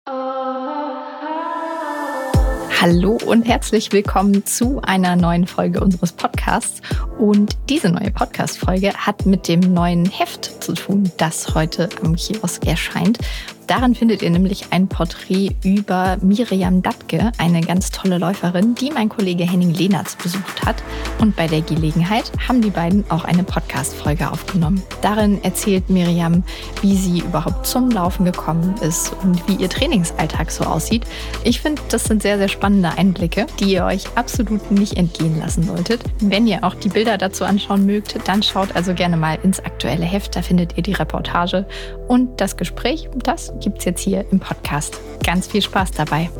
Hallo und herzlich willkommen zu einer neuen Folge unseres Podcasts. Und diese neue Podcast-Folge hat mit dem neuen Heft zu tun, das heute am Kiosk erscheint. Darin findet ihr nämlich ein Porträt über Miriam Dattke, eine ganz tolle Läuferin, die mein Kollege Henning Lehnertz besucht hat. Und bei der Gelegenheit haben die beiden auch eine Podcast-Folge aufgenommen. Darin erzählt Miriam, wie sie überhaupt zum Laufen gekommen ist und wie ihr Trainingsalltag so aussieht. Ich finde, das sind sehr, sehr spannende Einblicke, die ihr euch absolut nicht entgehen lassen solltet. Wenn ihr auch die Bilder dazu anschauen mögt, dann schaut also gerne mal ins aktuelle Heft. Da findet ihr die Reportage und das Gespräch. Das gibt's jetzt hier im Podcast. Ganz viel Spaß dabei.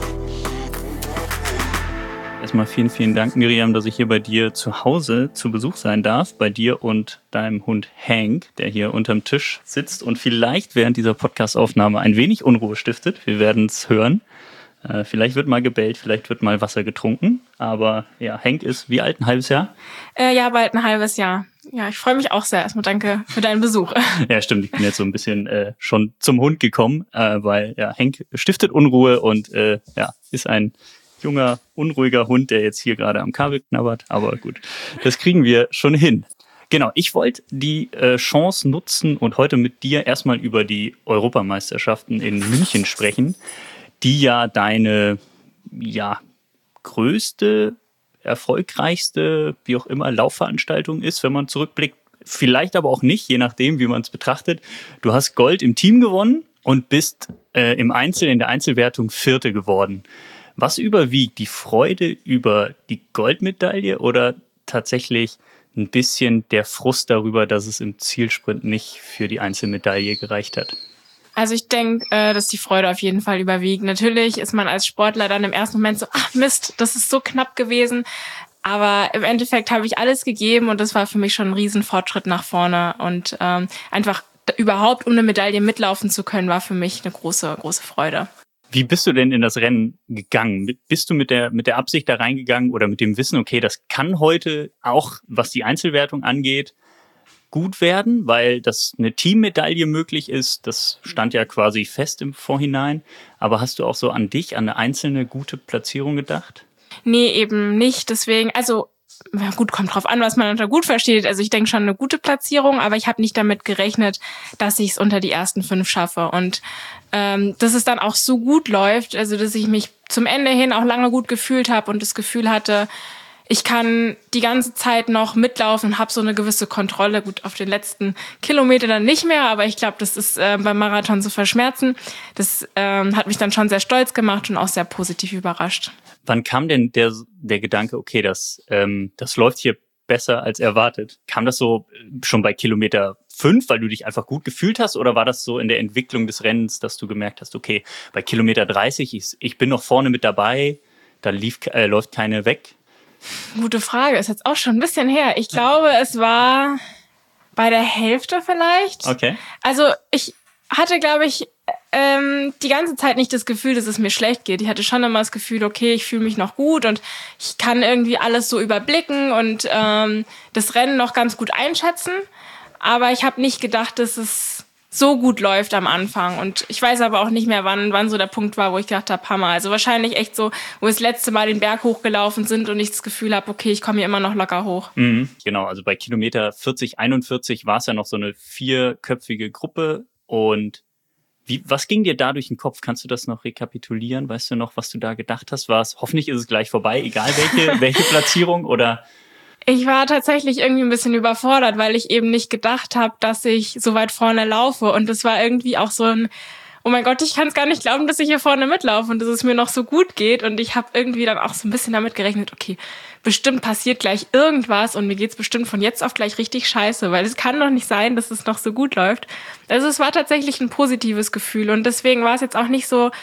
Erstmal vielen, vielen Dank, Miriam, dass ich hier bei dir zu Hause zu Besuch sein darf. Bei dir und deinem Hund Hank, der hier unterm Tisch sitzt und vielleicht während dieser Podcast-Aufnahme ein wenig Unruhe stiftet. Wir werden es hören. Vielleicht wird mal gebellt, vielleicht wird mal Wasser getrunken. Aber ja, Hank ist wie alt, ein halbes Jahr? Ja, bald ein halbes Jahr. Ja, ich freue mich auch sehr. Erstmal danke für deinen Besuch. Ja, stimmt. Ich bin jetzt so ein bisschen schon zum Hund gekommen, weil ja, Hank stiftet Unruhe und ist ein junger, unruhiger Hund, der jetzt hier gerade am Kabel knabbert. Aber gut, das kriegen wir schon hin. Genau, ich wollte die Chance nutzen und heute mit dir erstmal über die Europameisterschaften in München sprechen, die ja deine größte, erfolgreichste, wie auch immer, Laufveranstaltung ist, wenn man zurückblickt. Vielleicht aber auch nicht, je nachdem, wie man es betrachtet. Du hast Gold im Team gewonnen und bist in der Einzelwertung Vierte geworden. Was überwiegt, die Freude über die Goldmedaille oder tatsächlich ein bisschen der Frust darüber, dass es im Zielsprint nicht für die Einzelmedaille gereicht hat? Also ich denke, dass die Freude auf jeden Fall überwiegt. Natürlich ist man als Sportler dann im ersten Moment so, ach Mist, das ist so knapp gewesen. Aber im Endeffekt habe ich alles gegeben und das war für mich schon ein Riesenfortschritt nach vorne. Und einfach überhaupt um eine Medaille mitlaufen zu können, war für mich eine große, große Freude. Wie bist du denn in das Rennen gegangen? Bist du mit der Absicht da reingegangen oder mit dem Wissen, okay, das kann heute auch, was die Einzelwertung angeht, gut werden, weil das eine Teammedaille möglich ist? Das stand ja quasi fest im Vorhinein. Aber hast du auch so an dich, an eine einzelne gute Platzierung gedacht? Nee, eben nicht. Deswegen, also gut, kommt drauf an, was man unter gut versteht. Also ich denke schon eine gute Platzierung, aber ich habe nicht damit gerechnet, dass ich es unter die ersten 5 schaffe. Und dass es dann auch so gut läuft, also dass ich mich zum Ende hin auch lange gut gefühlt habe und das Gefühl hatte, ich kann die ganze Zeit noch mitlaufen und habe so eine gewisse Kontrolle. Gut, auf den letzten Kilometer dann nicht mehr, aber ich glaube, das ist beim Marathon zu verschmerzen. Das hat mich dann schon sehr stolz gemacht und auch sehr positiv überrascht. Wann kam denn der Gedanke, okay, das läuft hier besser als erwartet? Kam das so schon bei Kilometer 5, weil du dich einfach gut gefühlt hast? Oder war das so in der Entwicklung des Rennens, dass du gemerkt hast, okay, bei Kilometer 30, ich bin noch vorne mit dabei, da läuft keine weg? Gute Frage, ist jetzt auch schon ein bisschen her. Ich glaube, es war bei der Hälfte vielleicht. Okay. Also ich hatte, glaube ich, die ganze Zeit nicht das Gefühl, dass es mir schlecht geht. Ich hatte schon immer das Gefühl, okay, ich fühle mich noch gut und ich kann irgendwie alles so überblicken und das Rennen noch ganz gut einschätzen. Aber ich habe nicht gedacht, dass es so gut läuft am Anfang. Und ich weiß aber auch nicht mehr, wann so der Punkt war, wo ich gedacht habe, Hammer. Also wahrscheinlich echt so, wo wir das letzte Mal den Berg hochgelaufen sind und ich das Gefühl habe, okay, ich komme hier immer noch locker hoch. Mhm, genau, also bei Kilometer 40, 41 war es ja noch so eine 4-köpfige Gruppe. Und was ging dir da durch den Kopf? Kannst du das noch rekapitulieren? Weißt du noch, was du da gedacht hast? Hoffentlich ist es gleich vorbei, egal welche Platzierung oder... Ich war tatsächlich irgendwie ein bisschen überfordert, weil ich eben nicht gedacht habe, dass ich so weit vorne laufe. Und das war irgendwie auch so ein, oh mein Gott, ich kann es gar nicht glauben, dass ich hier vorne mitlaufe und dass es mir noch so gut geht. Und ich habe irgendwie dann auch so ein bisschen damit gerechnet, okay, bestimmt passiert gleich irgendwas und mir geht's bestimmt von jetzt auf gleich richtig scheiße, weil es kann doch nicht sein, dass es noch so gut läuft. Also es war tatsächlich ein positives Gefühl und deswegen war es jetzt auch nicht so,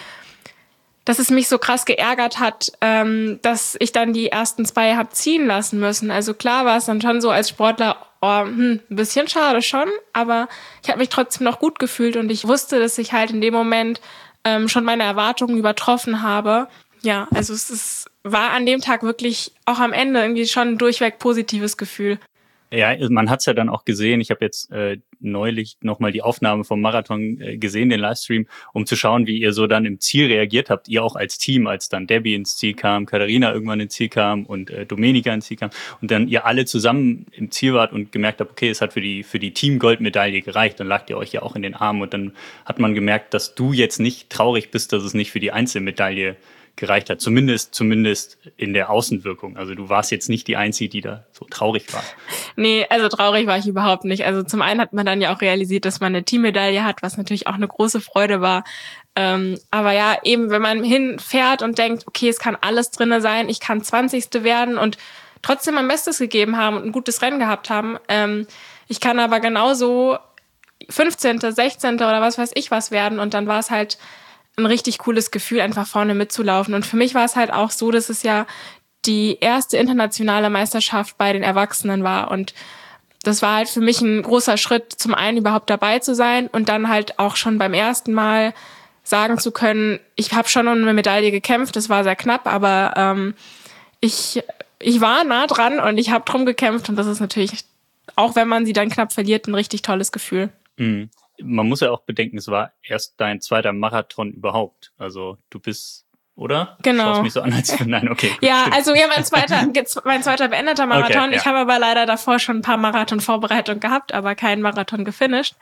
dass es mich so krass geärgert hat, dass ich dann die ersten 2 habe ziehen lassen müssen. Also klar war es dann schon so als Sportler, ein bisschen schade schon, aber ich habe mich trotzdem noch gut gefühlt und ich wusste, dass ich halt in dem Moment schon meine Erwartungen übertroffen habe. Ja, also war an dem Tag wirklich auch am Ende irgendwie schon ein durchweg positives Gefühl. Ja, man hat's ja dann auch gesehen. Ich habe jetzt neulich nochmal die Aufnahme vom Marathon gesehen, den Livestream, um zu schauen, wie ihr so dann im Ziel reagiert habt. Ihr auch als Team, als dann Debbie ins Ziel kam, Katharina irgendwann ins Ziel kam und Domenica ins Ziel kam. Und dann ihr alle zusammen im Ziel wart und gemerkt habt, okay, es hat für die Team-Goldmedaille gereicht. Dann lagt ihr euch ja auch in den Armen. Und dann hat man gemerkt, dass du jetzt nicht traurig bist, dass es nicht für die Einzelmedaille gereicht hat. Zumindest in der Außenwirkung. Also du warst jetzt nicht die Einzige, die da so traurig war. Nee, also traurig war ich überhaupt nicht. Also zum einen hat man dann ja auch realisiert, dass man eine Teammedaille hat, was natürlich auch eine große Freude war. Aber ja, eben, wenn man hinfährt und denkt, okay, es kann alles drinne sein, ich kann 20. werden und trotzdem mein Bestes gegeben haben und ein gutes Rennen gehabt haben. Ich kann aber genauso 15., 16. oder was weiß ich was werden und dann war es halt ein richtig cooles Gefühl, einfach vorne mitzulaufen. Und für mich war es halt auch so, dass es ja die erste internationale Meisterschaft bei den Erwachsenen war. Und das war halt für mich ein großer Schritt, zum einen überhaupt dabei zu sein und dann halt auch schon beim ersten Mal sagen zu können, ich habe schon um eine Medaille gekämpft, das war sehr knapp, aber ich war nah dran und ich habe drum gekämpft. Und das ist natürlich, auch wenn man sie dann knapp verliert, ein richtig tolles Gefühl. Mhm. Man muss ja auch bedenken, es war erst dein zweiter Marathon überhaupt. Also du bist, oder? Genau. Du schaust mich so an, als nein, okay. Gut, ja, stimmt. also ja, mein zweiter beendeter Marathon. Okay, ja. Ich habe aber leider davor schon ein paar Marathon-Vorbereitungen gehabt, aber keinen Marathon gefinisht.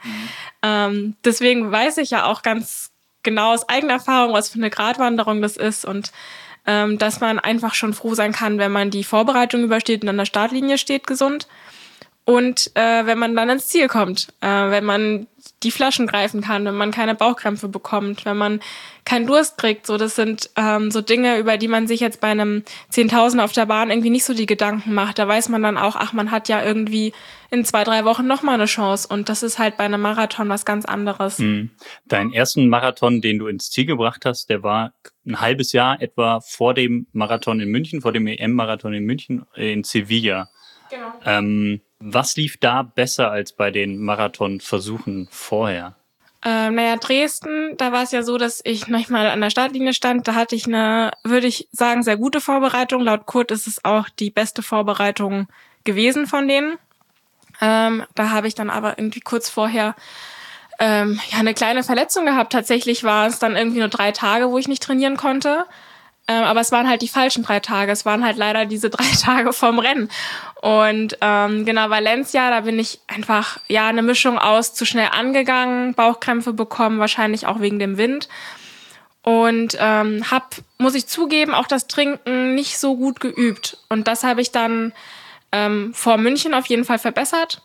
Deswegen weiß ich ja auch ganz genau aus eigener Erfahrung, was für eine Gratwanderung das ist und dass man einfach schon froh sein kann, wenn man die Vorbereitung übersteht und an der Startlinie steht gesund. Und wenn man dann ins Ziel kommt, wenn man die Flaschen greifen kann, wenn man keine Bauchkrämpfe bekommt, wenn man keinen Durst kriegt, so das sind so Dinge, über die man sich jetzt bei einem 10.000 auf der Bahn irgendwie nicht so die Gedanken macht. Da weiß man dann auch, ach, man hat ja irgendwie in 2-3 Wochen nochmal eine Chance und das ist halt bei einem Marathon was ganz anderes. Deinen ersten Marathon, den du ins Ziel gebracht hast, der war ein halbes Jahr etwa vor dem Marathon in München, vor dem EM-Marathon in München, in Sevilla. Genau. Was lief da besser als bei den Marathonversuchen vorher? Dresden, da war es ja so, dass ich manchmal an der Startlinie stand. Da hatte ich eine, würde ich sagen, sehr gute Vorbereitung. Laut Kurt ist es auch die beste Vorbereitung gewesen von denen. Da habe ich dann aber irgendwie kurz vorher eine kleine Verletzung gehabt. Tatsächlich war es dann irgendwie nur 3 Tage, wo ich nicht trainieren konnte. Aber es waren halt die falschen 3 Tage. Es waren halt leider diese 3 Tage vorm Rennen. Und Valencia, da bin ich einfach eine Mischung aus zu schnell angegangen, Bauchkrämpfe bekommen, wahrscheinlich auch wegen dem Wind. Und muss ich zugeben, auch das Trinken nicht so gut geübt. Und das habe ich dann vor München auf jeden Fall verbessert.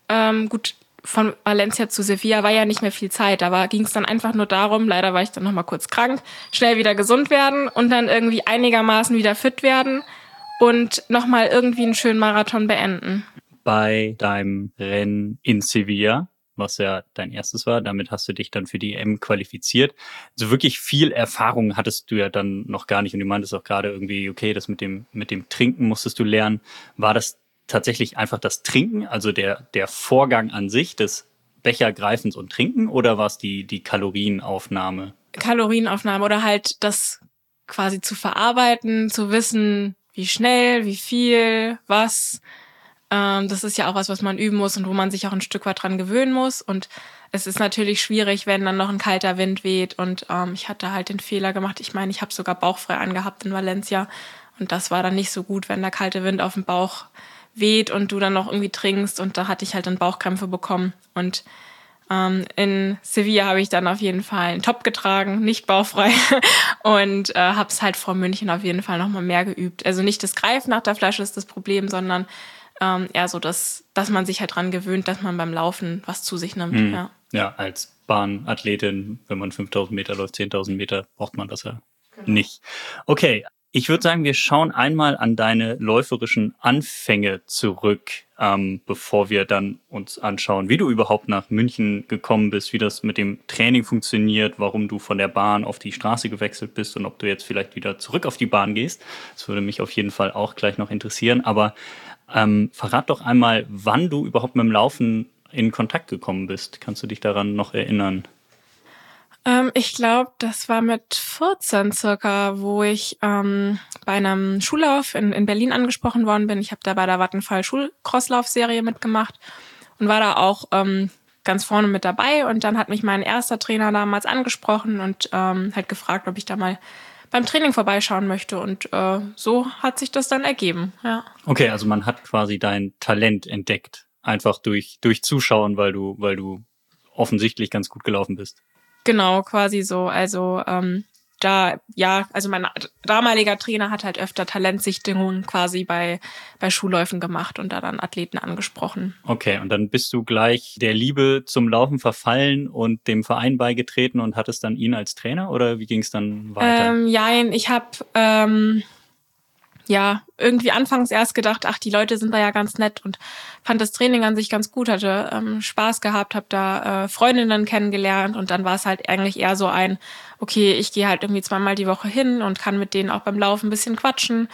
Von Valencia zu Sevilla war ja nicht mehr viel Zeit. Da ging es dann einfach nur darum, leider war ich dann nochmal kurz krank, schnell wieder gesund werden und dann irgendwie einigermaßen wieder fit werden und nochmal irgendwie einen schönen Marathon beenden. Bei deinem Rennen in Sevilla, was ja dein erstes war, damit hast du dich dann für die EM qualifiziert. Also wirklich viel Erfahrung hattest du ja dann noch gar nicht und du meintest auch gerade irgendwie, okay, das mit dem Trinken musstest du lernen. War das tatsächlich einfach das Trinken, also der Vorgang an sich des Bechergreifens und Trinken, oder war es die Kalorienaufnahme? Kalorienaufnahme oder halt das quasi zu verarbeiten, zu wissen, wie schnell, wie viel, was. Das ist ja auch was man üben muss und wo man sich auch ein Stück weit dran gewöhnen muss. Und es ist natürlich schwierig, wenn dann noch ein kalter Wind weht. Und ich hatte halt den Fehler gemacht. Ich meine, ich habe sogar bauchfrei angehabt in Valencia. Und das war dann nicht so gut, wenn der kalte Wind auf dem Bauch weht und du dann noch irgendwie trinkst. Und da hatte ich halt dann Bauchkrämpfe bekommen. Und in Sevilla habe ich dann auf jeden Fall einen Top getragen, nicht bauchfrei. Und habe es halt vor München auf jeden Fall nochmal mehr geübt. Also nicht das Greifen nach der Flasche ist das Problem, sondern eher so, dass man sich halt dran gewöhnt, dass man beim Laufen was zu sich nimmt. Ja, als Bahnathletin, wenn man 5.000 Meter läuft, 10.000 Meter, braucht man das ja nicht. Okay, ich würde sagen, wir schauen einmal an deine läuferischen Anfänge zurück, bevor wir dann uns anschauen, wie du überhaupt nach München gekommen bist, wie das mit dem Training funktioniert, warum du von der Bahn auf die Straße gewechselt bist und ob du jetzt vielleicht wieder zurück auf die Bahn gehst. Das würde mich auf jeden Fall auch gleich noch interessieren. Aber verrat doch einmal, wann du überhaupt mit dem Laufen in Kontakt gekommen bist. Kannst du dich daran noch erinnern? Ich glaube, das war mit 14 circa, wo ich bei einem Schullauf in Berlin angesprochen worden bin. Ich habe da bei der Vattenfall Schulcrosslaufserie mitgemacht und war da auch ganz vorne mit dabei. Und dann hat mich mein erster Trainer damals angesprochen und halt gefragt, ob ich da mal beim Training vorbeischauen möchte. Und so hat sich das dann ergeben. Ja. Okay, also man hat quasi dein Talent entdeckt, einfach durch Zuschauen, weil du offensichtlich ganz gut gelaufen bist. Genau, quasi so. Also also mein damaliger Trainer hat halt öfter Talentsichtungen quasi bei Schulläufen gemacht und da dann Athleten angesprochen. Okay, und dann bist du gleich der Liebe zum Laufen verfallen und dem Verein beigetreten und hattest dann ihn als Trainer oder wie ging es dann weiter? Ich habe irgendwie anfangs erst gedacht, ach, die Leute sind da ja ganz nett und fand das Training an sich ganz gut, hatte Spaß gehabt, habe da Freundinnen kennengelernt und dann war es halt eigentlich eher so okay, ich gehe halt irgendwie 2-mal die Woche hin und kann mit denen auch beim Laufen ein bisschen quatschen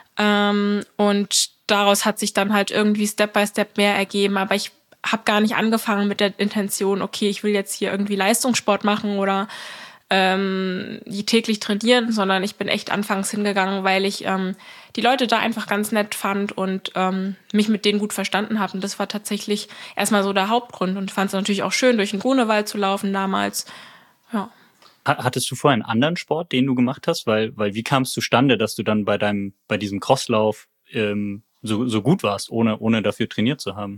und daraus hat sich dann halt irgendwie Step by Step mehr ergeben, aber ich habe gar nicht angefangen mit der Intention, okay, ich will jetzt hier irgendwie Leistungssport machen oder die täglich trainieren, sondern ich bin echt anfangs hingegangen, weil ich die Leute da einfach ganz nett fand und mich mit denen gut verstanden habe. Und das war tatsächlich erstmal so der Hauptgrund und fand es natürlich auch schön, durch den Grunewald zu laufen damals. Ja. Hattest du vorher einen anderen Sport, den du gemacht hast? Weil wie kam es zustande, dass du dann bei diesem Crosslauf so gut warst, ohne dafür trainiert zu haben?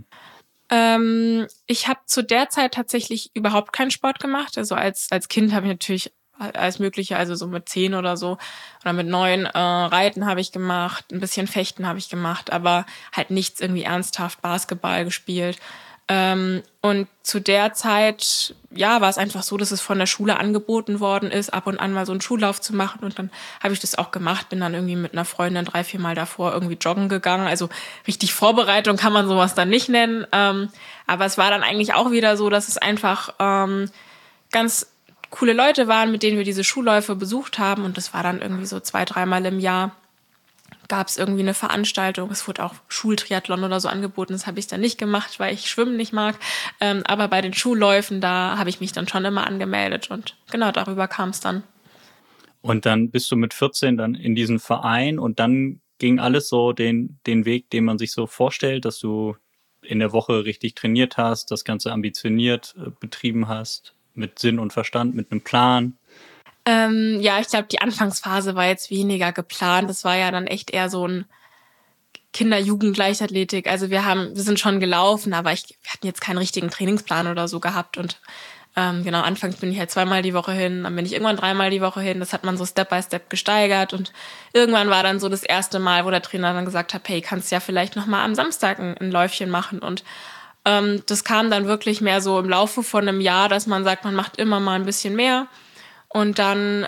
Ich habe zu der Zeit tatsächlich überhaupt keinen Sport gemacht. Also als Kind habe ich natürlich alles Mögliche, also so mit 10 oder so oder mit 9 Reiten habe ich gemacht, ein bisschen Fechten habe ich gemacht, aber halt nichts irgendwie ernsthaft Basketball gespielt. Und zu der Zeit, war es einfach so, dass es von der Schule angeboten worden ist, ab und an mal so einen Schullauf zu machen. Und dann habe ich das auch gemacht, bin dann irgendwie mit einer Freundin 3-4 Mal davor irgendwie joggen gegangen. Also richtig Vorbereitung kann man sowas dann nicht nennen. Aber es war dann eigentlich auch wieder so, dass es einfach ganz coole Leute waren, mit denen wir diese Schulläufe besucht haben. Und das war dann irgendwie so 2-3 Mal im Jahr. Gab es irgendwie eine Veranstaltung, es wurde auch Schultriathlon oder so angeboten, das habe ich dann nicht gemacht, weil ich Schwimmen nicht mag, aber bei den Schulläufen, da habe ich mich dann schon immer angemeldet und genau, darüber kam es dann. Und dann bist du mit 14 dann in diesen Verein und dann ging alles so den Weg, den man sich so vorstellt, dass du in der Woche richtig trainiert hast, das Ganze ambitioniert betrieben hast, mit Sinn und Verstand, mit einem Plan. Ich glaube, die Anfangsphase war jetzt weniger geplant. Das war ja dann echt eher so ein Kinder-Jugend-Leichtathletik. Also wir sind schon gelaufen, aber wir hatten jetzt keinen richtigen Trainingsplan oder so gehabt. Und anfangs bin ich halt 2-mal die Woche hin, dann bin ich irgendwann 3-mal die Woche hin. Das hat man so Step by Step gesteigert. Und irgendwann war dann so das erste Mal, wo der Trainer dann gesagt hat, hey, kannst ja vielleicht noch mal am Samstag ein Läufchen machen. Und das kam dann wirklich mehr so im Laufe von einem Jahr, dass man sagt, man macht immer mal ein bisschen mehr. Und dann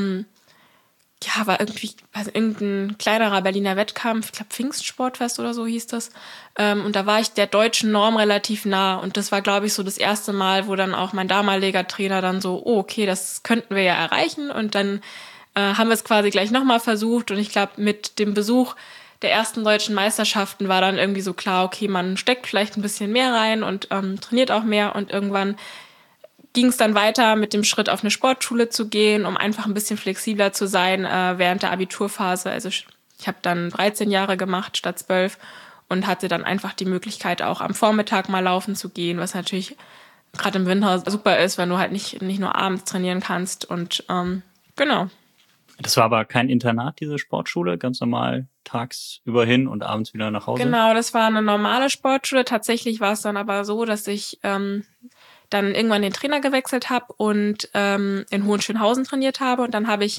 war irgendein kleinerer Berliner Wettkampf, ich glaube Pfingstsportfest oder so hieß das. Und da war ich der deutschen Norm relativ nah. Und das war, glaube ich, so das erste Mal, wo dann auch mein damaliger Trainer dann so, oh, okay, das könnten wir ja erreichen. Und dann haben wir es quasi gleich nochmal versucht. Und ich glaube, mit dem Besuch der ersten deutschen Meisterschaften war dann irgendwie so klar, okay, man steckt vielleicht ein bisschen mehr rein und trainiert auch mehr. Und irgendwann ging es dann weiter mit dem Schritt, auf eine Sportschule zu gehen, um einfach ein bisschen flexibler zu sein während der Abiturphase. Also ich habe dann 13 Jahre gemacht statt 12 und hatte dann einfach die Möglichkeit, auch am Vormittag mal laufen zu gehen, was natürlich gerade im Winter super ist, wenn du halt nicht nur abends trainieren kannst. Und genau. Das war aber kein Internat, diese Sportschule, ganz normal tagsüber hin und abends wieder nach Hause? Genau, das war eine normale Sportschule. Tatsächlich war es dann aber so, dass ich dann irgendwann den Trainer gewechselt habe und in Hohenschönhausen trainiert habe. Und dann habe ich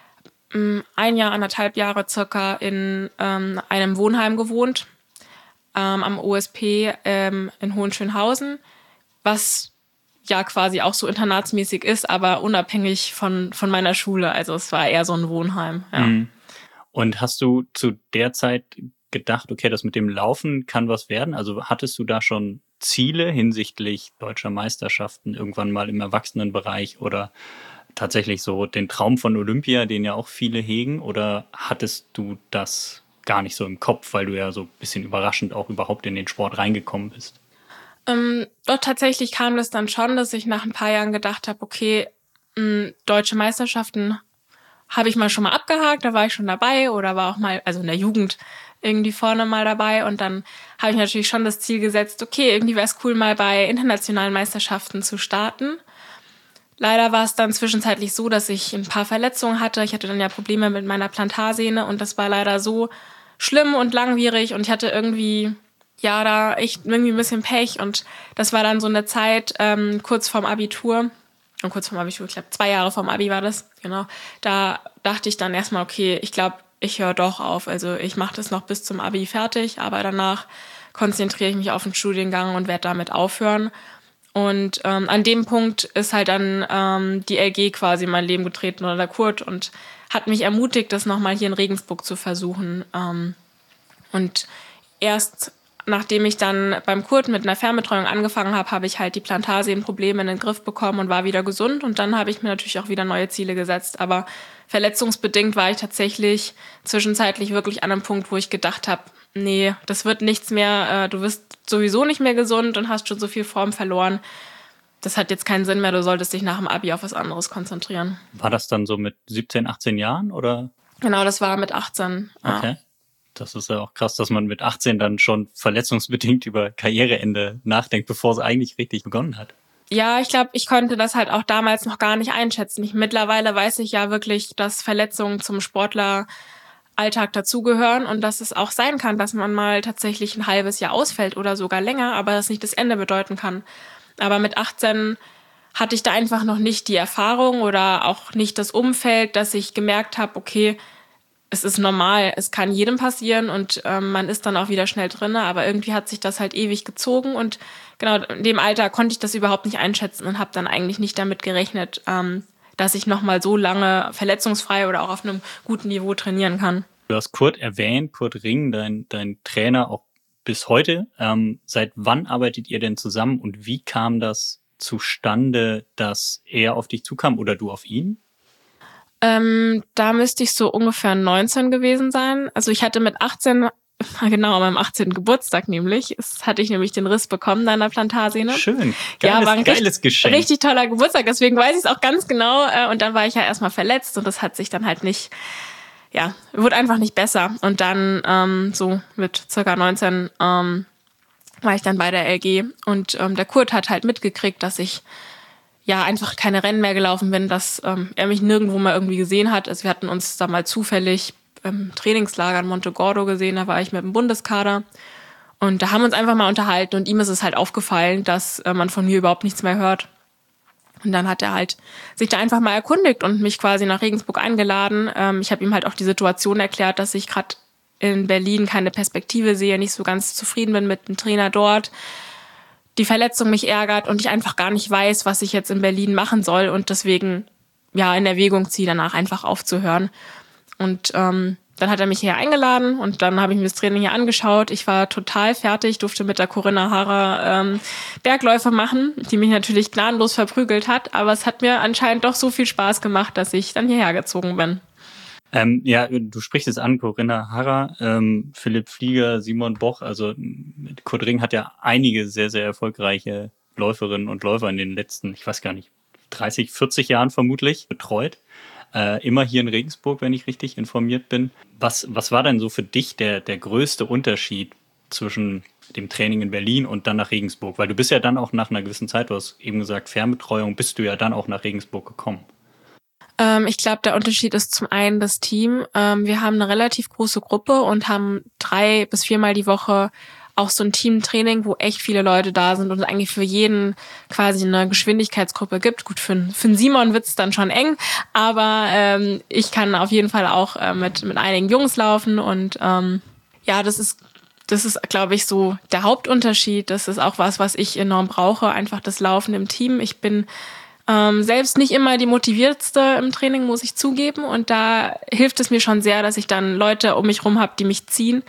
1,5 Jahre circa in einem Wohnheim gewohnt, am OSP in Hohenschönhausen, was ja quasi auch so internatsmäßig ist, aber unabhängig von meiner Schule. Also es war eher so ein Wohnheim. Ja. Und hast du zu der Zeit gedacht, okay, das mit dem Laufen kann was werden? Also hattest du da schon Ziele hinsichtlich deutscher Meisterschaften irgendwann mal im Erwachsenenbereich oder tatsächlich so den Traum von Olympia, den ja auch viele hegen? Oder hattest du das gar nicht so im Kopf, weil du ja so ein bisschen überraschend auch überhaupt in den Sport reingekommen bist? Doch tatsächlich kam das dann schon, dass ich nach ein paar Jahren gedacht habe, okay, deutsche Meisterschaften habe ich mal schon mal abgehakt, da war ich schon dabei oder war auch mal, also in der Jugend irgendwie vorne mal dabei. Und dann habe ich natürlich schon das Ziel gesetzt, okay, irgendwie wäre es cool, mal bei internationalen Meisterschaften zu starten. Leider war es dann zwischenzeitlich so, dass ich ein paar Verletzungen hatte. Ich hatte dann ja Probleme mit meiner Plantarsehne und das war leider so schlimm und langwierig und ich hatte irgendwie, ja, da echt irgendwie ein bisschen Pech und das war dann so eine Zeit kurz vorm Abitur. Und kurz vorm Abitur, ich glaube 2 Jahre vorm Abi war das, genau. Da dachte ich dann erstmal, okay, ich glaube, ich höre doch auf. Also ich mache das noch bis zum Abi fertig, aber danach konzentriere ich mich auf den Studiengang und werde damit aufhören. Und an dem Punkt ist halt dann die LG quasi in mein Leben getreten oder der Kurt und hat mich ermutigt, das nochmal hier in Regensburg zu versuchen. Und erst nachdem ich dann beim Kurt mit einer Fernbetreuung angefangen habe, habe ich halt die Plantarsehnenprobleme in den Griff bekommen und war wieder gesund. Und dann habe ich mir natürlich auch wieder neue Ziele gesetzt. Aber verletzungsbedingt war ich tatsächlich zwischenzeitlich wirklich an einem Punkt, wo ich gedacht habe, nee, das wird nichts mehr. Du wirst sowieso nicht mehr gesund und hast schon so viel Form verloren. Das hat jetzt keinen Sinn mehr. Du solltest dich nach dem Abi auf was anderes konzentrieren. War das dann so mit 17, 18 Jahren oder? Genau, das war mit 18. Okay. Das ist ja auch krass, dass man mit 18 dann schon verletzungsbedingt über Karriereende nachdenkt, bevor es eigentlich richtig begonnen hat. Ja, ich glaube, ich konnte das halt auch damals noch gar nicht einschätzen. Mittlerweile weiß ich ja wirklich, dass Verletzungen zum Sportleralltag dazugehören und dass es auch sein kann, dass man mal tatsächlich ein halbes Jahr ausfällt oder sogar länger, aber das nicht das Ende bedeuten kann. Aber mit 18 hatte ich da einfach noch nicht die Erfahrung oder auch nicht das Umfeld, dass ich gemerkt habe, okay, es ist normal, es kann jedem passieren und man ist dann auch wieder schnell drin, aber irgendwie hat sich das halt ewig gezogen und genau in dem Alter konnte ich das überhaupt nicht einschätzen und habe dann eigentlich nicht damit gerechnet, dass ich nochmal so lange verletzungsfrei oder auch auf einem guten Niveau trainieren kann. Du hast Kurt erwähnt, Kurt Ring, dein Trainer auch bis heute. Seit wann arbeitet ihr denn zusammen und wie kam das zustande, dass er auf dich zukam oder du auf ihn? Da müsste ich so ungefähr 19 gewesen sein. Also ich hatte mit 18, genau an meinem 18. Geburtstag nämlich, hatte ich nämlich den Riss bekommen an der Plantarsehne. Schön, geiles Geschenk. Richtig toller Geburtstag, deswegen weiß ich es auch ganz genau. Und dann war ich ja erstmal verletzt und das hat sich dann halt nicht, ja, wurde einfach nicht besser. Und dann so mit circa 19 war ich dann bei der LG und der Kurt hat halt mitgekriegt, dass ich ja einfach keine Rennen mehr gelaufen bin, dass er mich nirgendwo mal irgendwie gesehen hat. Also wir hatten uns da mal zufällig im Trainingslager in Montegordo gesehen, da war ich mit dem Bundeskader und da haben wir uns einfach mal unterhalten und ihm ist es halt aufgefallen, dass man von mir überhaupt nichts mehr hört. Und dann hat er halt sich da einfach mal erkundigt und mich quasi nach Regensburg eingeladen. Ich habe ihm halt auch die Situation erklärt, dass ich gerade in Berlin keine Perspektive sehe, nicht so ganz zufrieden bin mit dem Trainer dort, die Verletzung mich ärgert und ich einfach gar nicht weiß, was ich jetzt in Berlin machen soll und deswegen ja in Erwägung ziehe, danach einfach aufzuhören. Und dann hat er mich hier eingeladen und dann habe ich mir das Training hier angeschaut. Ich war total fertig, durfte mit der Corinna Harrer Bergläufe machen, die mich natürlich gnadenlos verprügelt hat, aber es hat mir anscheinend doch so viel Spaß gemacht, dass ich dann hierher gezogen bin. Ja, du sprichst es an, Corinna Harrer, Philipp Flieger, Simon Boch, also Kurt Ring hat ja einige sehr, sehr erfolgreiche Läuferinnen und Läufer in den letzten, ich weiß gar nicht, 30, 40 Jahren vermutlich betreut. Immer hier in Regensburg, wenn ich richtig informiert bin. Was war denn so für dich der größte Unterschied zwischen dem Training in Berlin und dann nach Regensburg? Weil du bist ja dann auch nach einer gewissen Zeit, du hast eben gesagt, Fernbetreuung, bist du ja dann auch nach Regensburg gekommen. Ich glaube, der Unterschied ist zum einen das Team. Wir haben eine relativ große Gruppe und haben 3 bis 4 Mal die Woche auch so ein Teamtraining, wo echt viele Leute da sind und es eigentlich für jeden quasi eine Geschwindigkeitsgruppe gibt. Gut, für einen Simon wird's dann schon eng, aber ich kann auf jeden Fall auch mit einigen Jungs laufen und ja, das ist, glaube ich, so der Hauptunterschied. Das ist auch was ich enorm brauche, einfach das Laufen im Team. Ich bin selbst nicht immer die motiviertste im Training, muss ich zugeben. Und da hilft es mir schon sehr, dass ich dann Leute um mich rum habe, die mich ziehen.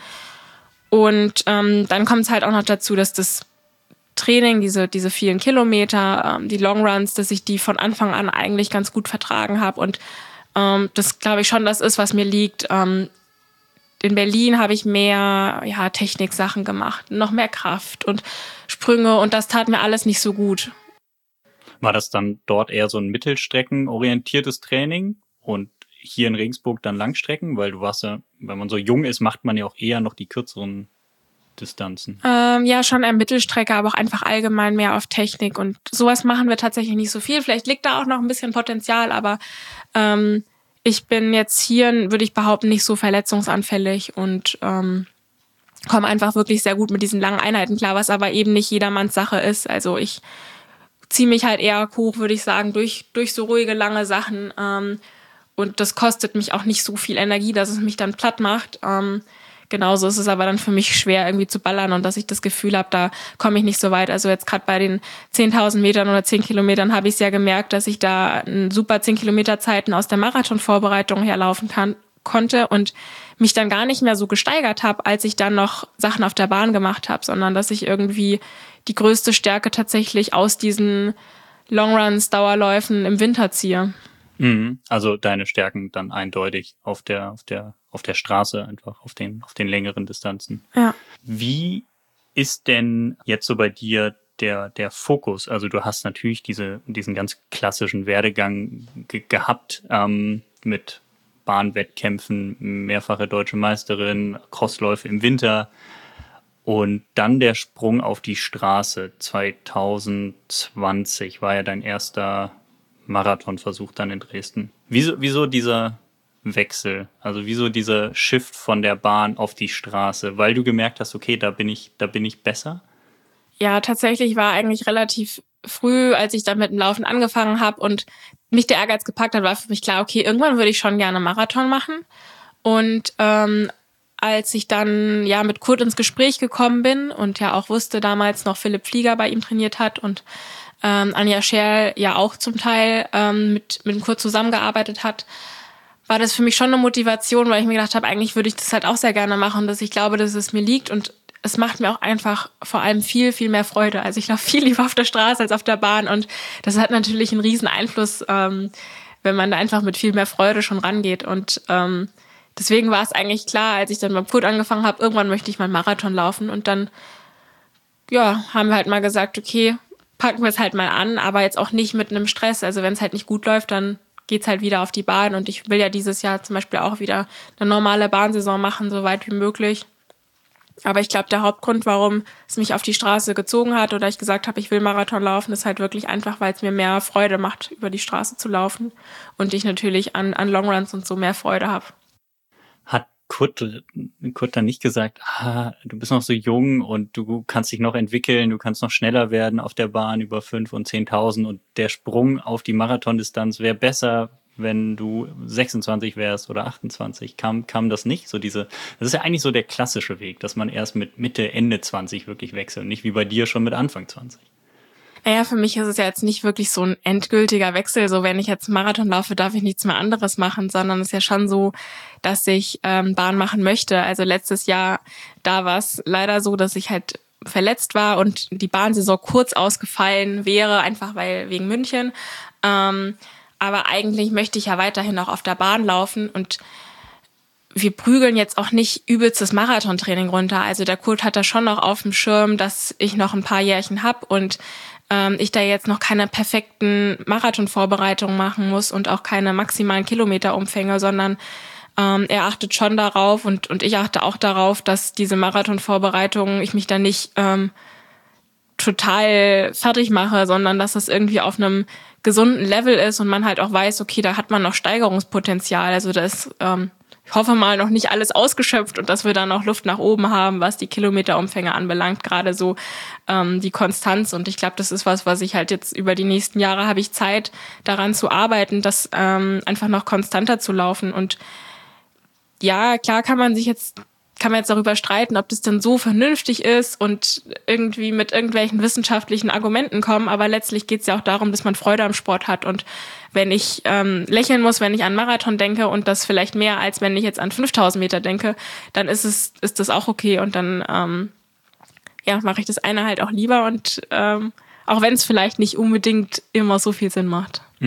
Und dann kommt es halt auch noch dazu, dass das Training, diese vielen Kilometer, die Longruns, dass ich die von Anfang an eigentlich ganz gut vertragen habe. Und das, glaube ich, schon das ist, was mir liegt. In Berlin habe ich mehr Techniksachen gemacht, noch mehr Kraft und Sprünge. Und das tat mir alles nicht so gut. War das dann dort eher so ein mittelstreckenorientiertes Training und hier in Regensburg dann Langstrecken? Weil du warst ja, wenn man so jung ist, macht man ja auch eher noch die kürzeren Distanzen. Ja, schon eher Mittelstrecke, aber auch einfach allgemein mehr auf Technik. Und sowas machen wir tatsächlich nicht so viel. Vielleicht liegt da auch noch ein bisschen Potenzial, aber ich bin jetzt hier, würde ich behaupten, nicht so verletzungsanfällig und komme einfach wirklich sehr gut mit diesen langen Einheiten klar, was aber eben nicht jedermanns Sache ist. Also ich ziehe mich halt eher hoch, würde ich sagen, durch so ruhige, lange Sachen. Und das kostet mich auch nicht so viel Energie, dass es mich dann platt macht. Genauso ist es aber dann für mich schwer, irgendwie zu ballern und dass ich das Gefühl habe, da komme ich nicht so weit. Also jetzt gerade bei den 10.000 Metern oder 10 Kilometern habe ich es ja gemerkt, dass ich da super 10 Kilometer Zeiten aus der Marathonvorbereitung herlaufen konnte und mich dann gar nicht mehr so gesteigert habe, als ich dann noch Sachen auf der Bahn gemacht habe, sondern dass ich irgendwie die größte Stärke tatsächlich aus diesen Longruns, Dauerläufen im Winter ziehe. Also deine Stärken dann eindeutig auf der Straße, einfach auf den längeren Distanzen. Ja. Wie ist denn jetzt so bei dir der Fokus? Also du hast natürlich diesen ganz klassischen Werdegang gehabt, mit Bahnwettkämpfen, mehrfache deutsche Meisterin, Crossläufe im Winter und dann der Sprung auf die Straße. 2020 war ja dein erster Marathonversuch dann in Dresden. Wieso dieser Wechsel? Also wieso dieser Shift von der Bahn auf die Straße? Weil du gemerkt hast, okay, da bin ich besser? Ja, tatsächlich war eigentlich relativ früh, als ich dann mit dem Laufen angefangen habe und mich der Ehrgeiz gepackt hat, war für mich klar, okay, irgendwann würde ich schon gerne Marathon machen. Und als ich dann ja mit Kurt ins Gespräch gekommen bin und ja auch wusste, damals noch Philipp Flieger bei ihm trainiert hat und Anja Scherl ja auch zum Teil mit dem Kurt zusammengearbeitet hat, war das für mich schon eine Motivation, weil ich mir gedacht habe, eigentlich würde ich das halt auch sehr gerne machen, dass ich glaube, dass es mir liegt und es macht mir auch einfach vor allem viel, viel mehr Freude. Also ich laufe viel lieber auf der Straße als auf der Bahn und das hat natürlich einen riesen Einfluss, wenn man da einfach mit viel mehr Freude schon rangeht und deswegen war es eigentlich klar, als ich dann beim Kurt angefangen habe, irgendwann möchte ich mal einen Marathon laufen und dann ja, haben wir halt mal gesagt, okay, packen wir es halt mal an, aber jetzt auch nicht mit einem Stress. Also wenn es halt nicht gut läuft, dann geht's halt wieder auf die Bahn. Und ich will ja dieses Jahr zum Beispiel auch wieder eine normale Bahnsaison machen, so weit wie möglich. Aber ich glaube, der Hauptgrund, warum es mich auf die Straße gezogen hat oder ich gesagt habe, ich will Marathon laufen, ist halt wirklich einfach, weil es mir mehr Freude macht, über die Straße zu laufen. Und ich natürlich an Longruns und so mehr Freude habe. Hat Kurt dann nicht gesagt, du bist noch so jung und du kannst dich noch entwickeln, du kannst noch schneller werden auf der Bahn über 5.000 und 10.000 und der Sprung auf die Marathondistanz wäre besser, wenn du 26 wärst oder 28. Kam das nicht? Das ist ja eigentlich so der klassische Weg, dass man erst mit Mitte, Ende 20 wirklich wechselt, nicht wie bei dir schon mit Anfang 20. Naja, für mich ist es ja jetzt nicht wirklich so ein endgültiger Wechsel. So, wenn ich jetzt Marathon laufe, darf ich nichts mehr anderes machen, sondern es ist ja schon so, dass ich Bahn machen möchte. Also letztes Jahr, da war es leider so, dass ich halt verletzt war und die Bahnsaison kurz ausgefallen wäre, einfach wegen München. Aber eigentlich möchte ich ja weiterhin auch auf der Bahn laufen und wir prügeln jetzt auch nicht übelstes Marathontraining runter. Also der Kurt hat da schon noch auf dem Schirm, dass ich noch ein paar Jährchen habe und ich da jetzt noch keine perfekten Marathonvorbereitungen machen muss und auch keine maximalen Kilometerumfänge, sondern er achtet schon darauf und ich achte auch darauf, dass diese Marathonvorbereitungen, ich mich da nicht total fertig mache, sondern dass das irgendwie auf einem gesunden Level ist und man halt auch weiß, okay, da hat man noch Steigerungspotenzial. Also da ist, ich hoffe mal, noch nicht alles ausgeschöpft und dass wir da noch Luft nach oben haben, was die Kilometerumfänge anbelangt, gerade so die Konstanz. Und ich glaube, das ist was ich halt jetzt über die nächsten Jahre habe ich Zeit, daran zu arbeiten, das einfach noch konstanter zu laufen. Und ja, klar kann man jetzt darüber streiten, ob das denn so vernünftig ist und irgendwie mit irgendwelchen wissenschaftlichen Argumenten kommen, aber letztlich geht es ja auch darum, dass man Freude am Sport hat und wenn ich lächeln muss, wenn ich an Marathon denke und das vielleicht mehr, als wenn ich jetzt an 5.000 Meter denke, dann ist das auch okay und dann mache ich das eine halt auch lieber und auch wenn es vielleicht nicht unbedingt immer so viel Sinn macht. Mhm.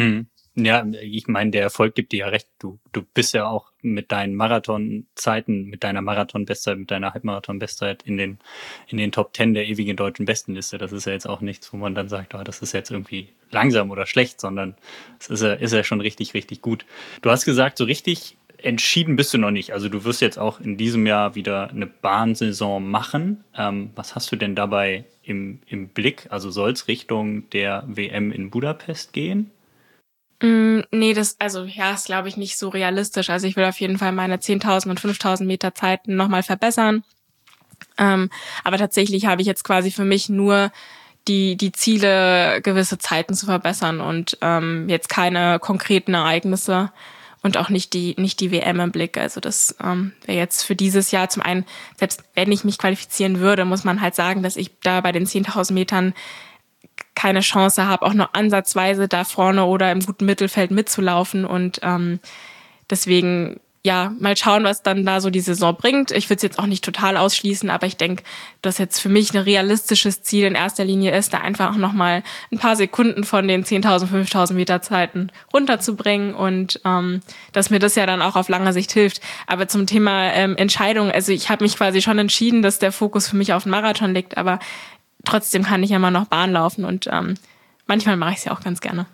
Ja, ich meine, der Erfolg gibt dir ja recht. Du bist ja auch mit deinen Marathonzeiten, mit deiner Marathonbestzeit, mit deiner Halbmarathon-Bestzeit in den Top 10 der ewigen deutschen Bestenliste. Das ist ja jetzt auch nichts, wo man dann sagt, das ist jetzt irgendwie langsam oder schlecht, sondern es ist ja schon richtig, richtig gut. Du hast gesagt, so richtig entschieden bist du noch nicht. Also du wirst jetzt auch in diesem Jahr wieder eine Bahnsaison machen. Was hast du denn dabei im Blick? Also soll es Richtung der WM in Budapest gehen? Nee, ist glaube ich nicht so realistisch. Also ich will auf jeden Fall meine 10.000 und 5.000 Meter Zeiten nochmal verbessern. Aber tatsächlich habe ich jetzt quasi für mich nur die Ziele, gewisse Zeiten zu verbessern und jetzt keine konkreten Ereignisse und auch nicht die WM im Blick. Also das wäre jetzt für dieses Jahr zum einen, selbst wenn ich mich qualifizieren würde, muss man halt sagen, dass ich da bei den 10.000 Metern keine Chance habe, auch nur ansatzweise da vorne oder im guten Mittelfeld mitzulaufen. Und deswegen, ja, mal schauen, was dann da so die Saison bringt. Ich würde es jetzt auch nicht total ausschließen, aber ich denke, dass jetzt für mich ein realistisches Ziel in erster Linie ist, da einfach auch nochmal ein paar Sekunden von den 10.000, 5.000 Meter Zeiten runterzubringen und dass mir das ja dann auch auf lange Sicht hilft. Aber zum Thema Entscheidung, also ich habe mich quasi schon entschieden, dass der Fokus für mich auf den Marathon liegt, aber trotzdem kann ich ja immer noch Bahn laufen und manchmal mache ich es ja auch ganz gerne.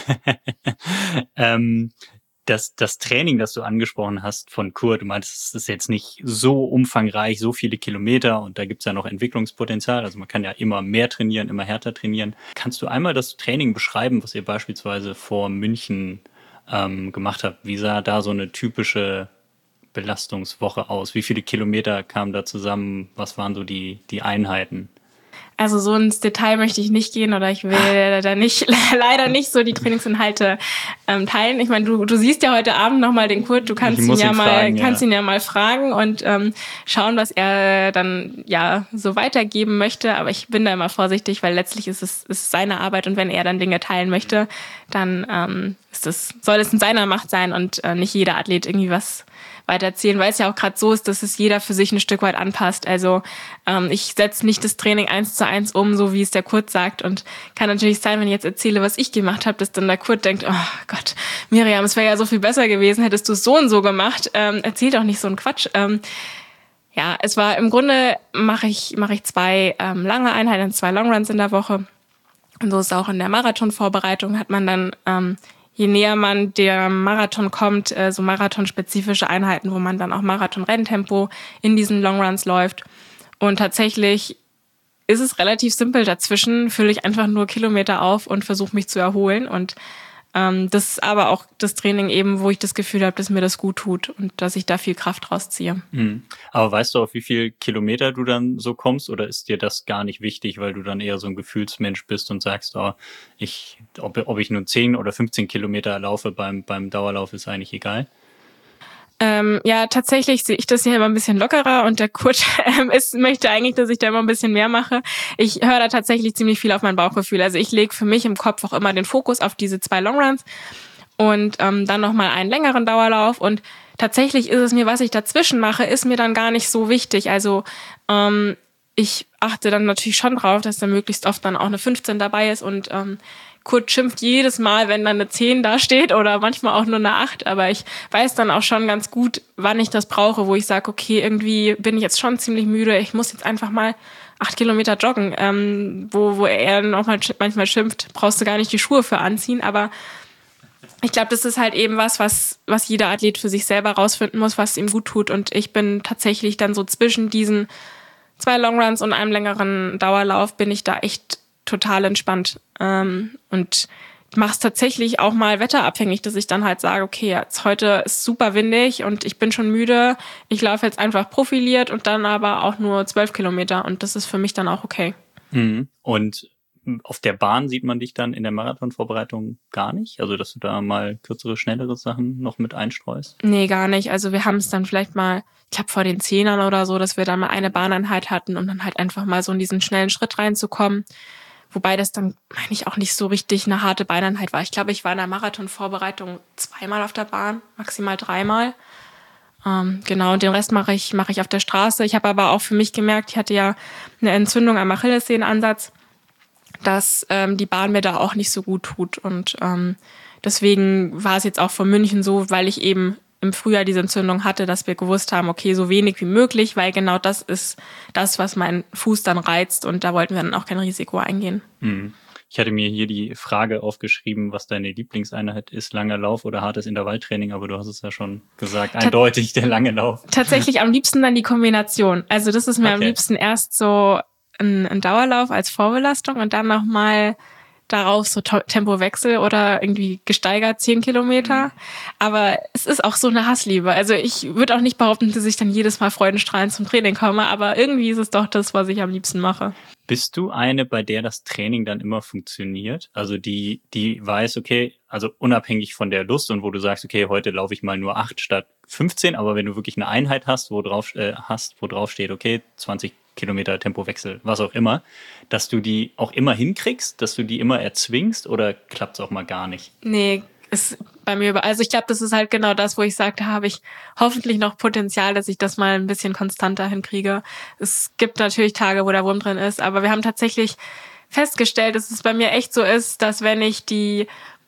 Das Training, das du angesprochen hast von Kurt, du meinst, es ist jetzt nicht so umfangreich, so viele Kilometer und da gibt's ja noch Entwicklungspotenzial. Also man kann ja immer mehr trainieren, immer härter trainieren. Kannst du einmal das Training beschreiben, was ihr beispielsweise vor München gemacht habt? Wie sah da so eine typische Belastungswoche aus? Wie viele Kilometer kamen da zusammen? Was waren so die Einheiten? Also so ins Detail möchte ich nicht gehen oder ich will da nicht leider nicht so die Trainingsinhalte teilen. Ich meine, du siehst ja heute Abend nochmal den Kurt, du kannst ihn ja mal fragen und schauen, was er dann ja so weitergeben möchte. Aber ich bin da immer vorsichtig, weil letztlich ist es seine Arbeit und wenn er dann Dinge teilen möchte, dann soll es in seiner Macht sein und nicht jeder Athlet irgendwie was weitererzählen, weil es ja auch gerade so ist, dass es jeder für sich ein Stück weit anpasst. Also ich setze nicht das Training 1:1 um, so wie es der Kurt sagt und kann natürlich sein, wenn ich jetzt erzähle, was ich gemacht habe, dass dann der Kurt denkt, oh Gott, Miriam, es wäre ja so viel besser gewesen, hättest du es so und so gemacht. Erzähl doch nicht so einen Quatsch. Ja, es war im Grunde mache ich 2 lange Einheiten, 2 Longruns in der Woche. Und so ist es auch in der Marathonvorbereitung, hat man dann je näher man der Marathon kommt, so marathonspezifische Einheiten, wo man dann auch Marathon-Renntempo in diesen Longruns läuft. Und tatsächlich ist es relativ simpel. Dazwischen fülle ich einfach nur Kilometer auf und versuche mich zu erholen. Und das ist aber auch das Training eben, wo ich das Gefühl habe, dass mir das gut tut und dass ich da viel Kraft rausziehe. Aber weißt du, auf wie viel Kilometer du dann so kommst oder ist dir das gar nicht wichtig, weil du dann eher so ein Gefühlsmensch bist und sagst, ob ich nur 10 oder 15 Kilometer laufe beim Dauerlauf, ist eigentlich egal? Ja, tatsächlich sehe ich das hier immer ein bisschen lockerer und der Kurt möchte eigentlich, dass ich da immer ein bisschen mehr mache. Ich höre da tatsächlich ziemlich viel auf mein Bauchgefühl. Also ich lege für mich im Kopf auch immer den Fokus auf diese 2 Longruns und dann nochmal einen längeren Dauerlauf und tatsächlich ist es mir, was ich dazwischen mache, ist mir dann gar nicht so wichtig. Also ich achte dann natürlich schon drauf, dass da möglichst oft dann auch eine 15 dabei ist und Kurt schimpft jedes Mal, wenn dann eine 10 da steht oder manchmal auch nur eine 8, aber ich weiß dann auch schon ganz gut, wann ich das brauche, wo ich sage, okay, irgendwie bin ich jetzt schon ziemlich müde, ich muss jetzt einfach mal 8 Kilometer joggen, wo er noch manchmal schimpft, brauchst du gar nicht die Schuhe für anziehen, aber ich glaube, das ist halt eben was jeder Athlet für sich selber rausfinden muss, was ihm gut tut und ich bin tatsächlich dann so zwischen diesen 2 Longruns und einem längeren Dauerlauf bin ich da echt total entspannt und mache es tatsächlich auch mal wetterabhängig, dass ich dann halt sage, okay, jetzt heute ist super windig und ich bin schon müde, ich laufe jetzt einfach profiliert und dann aber auch nur 12 Kilometer und das ist für mich dann auch okay. Und auf der Bahn sieht man dich dann in der Marathonvorbereitung gar nicht? Also, dass du da mal kürzere, schnellere Sachen noch mit einstreust? Nee, gar nicht. Also wir haben es dann vielleicht mal, ich glaube vor den 10ern oder so, dass wir dann mal eine Bahneinheit hatten, um dann halt einfach mal so in diesen schnellen Schritt reinzukommen. Wobei das dann, meine ich, auch nicht so richtig eine harte Beineinheit war. Ich glaube, ich war in der Marathonvorbereitung 2-mal auf der Bahn, maximal 3-mal. Genau, und den Rest mache ich auf der Straße. Ich habe aber auch für mich gemerkt, ich hatte ja eine Entzündung am Achillessehnenansatz, dass die Bahn mir da auch nicht so gut tut. Und deswegen war es jetzt auch von München so, weil ich eben im Frühjahr diese Entzündung hatte, dass wir gewusst haben, okay, so wenig wie möglich, weil genau das ist das, was meinen Fuß dann reizt und da wollten wir dann auch kein Risiko eingehen. Ich hatte mir hier die Frage aufgeschrieben, was deine Lieblingseinheit ist, langer Lauf oder hartes Intervalltraining, aber du hast es ja schon gesagt, eindeutig der lange Lauf. Tatsächlich am liebsten dann die Kombination. Also das ist mir am liebsten erst so ein Dauerlauf als Vorbelastung und dann nochmal darauf so Tempowechsel oder irgendwie gesteigert 10 Kilometer. Aber es ist auch so eine Hassliebe. Also ich würde auch nicht behaupten, dass ich dann jedes Mal freudenstrahlend zum Training komme, aber irgendwie ist es doch das, was ich am liebsten mache. Bist du eine, bei der das Training dann immer funktioniert? Also die weiß, okay, also unabhängig von der Lust und wo du sagst, okay, heute laufe ich mal nur 8 statt 15, aber wenn du wirklich eine Einheit hast, wo drauf steht, okay, 20 Kilometer Tempowechsel, was auch immer, dass du die auch immer hinkriegst, dass du die immer erzwingst oder klappt es auch mal gar nicht? Nee, ist bei mir also ich glaube, das ist halt genau das, wo ich sagte, habe ich hoffentlich noch Potenzial, dass ich das mal ein bisschen konstanter hinkriege. Es gibt natürlich Tage, wo der Wurm drin ist, aber wir haben tatsächlich festgestellt, dass es bei mir echt so ist, dass wenn ich die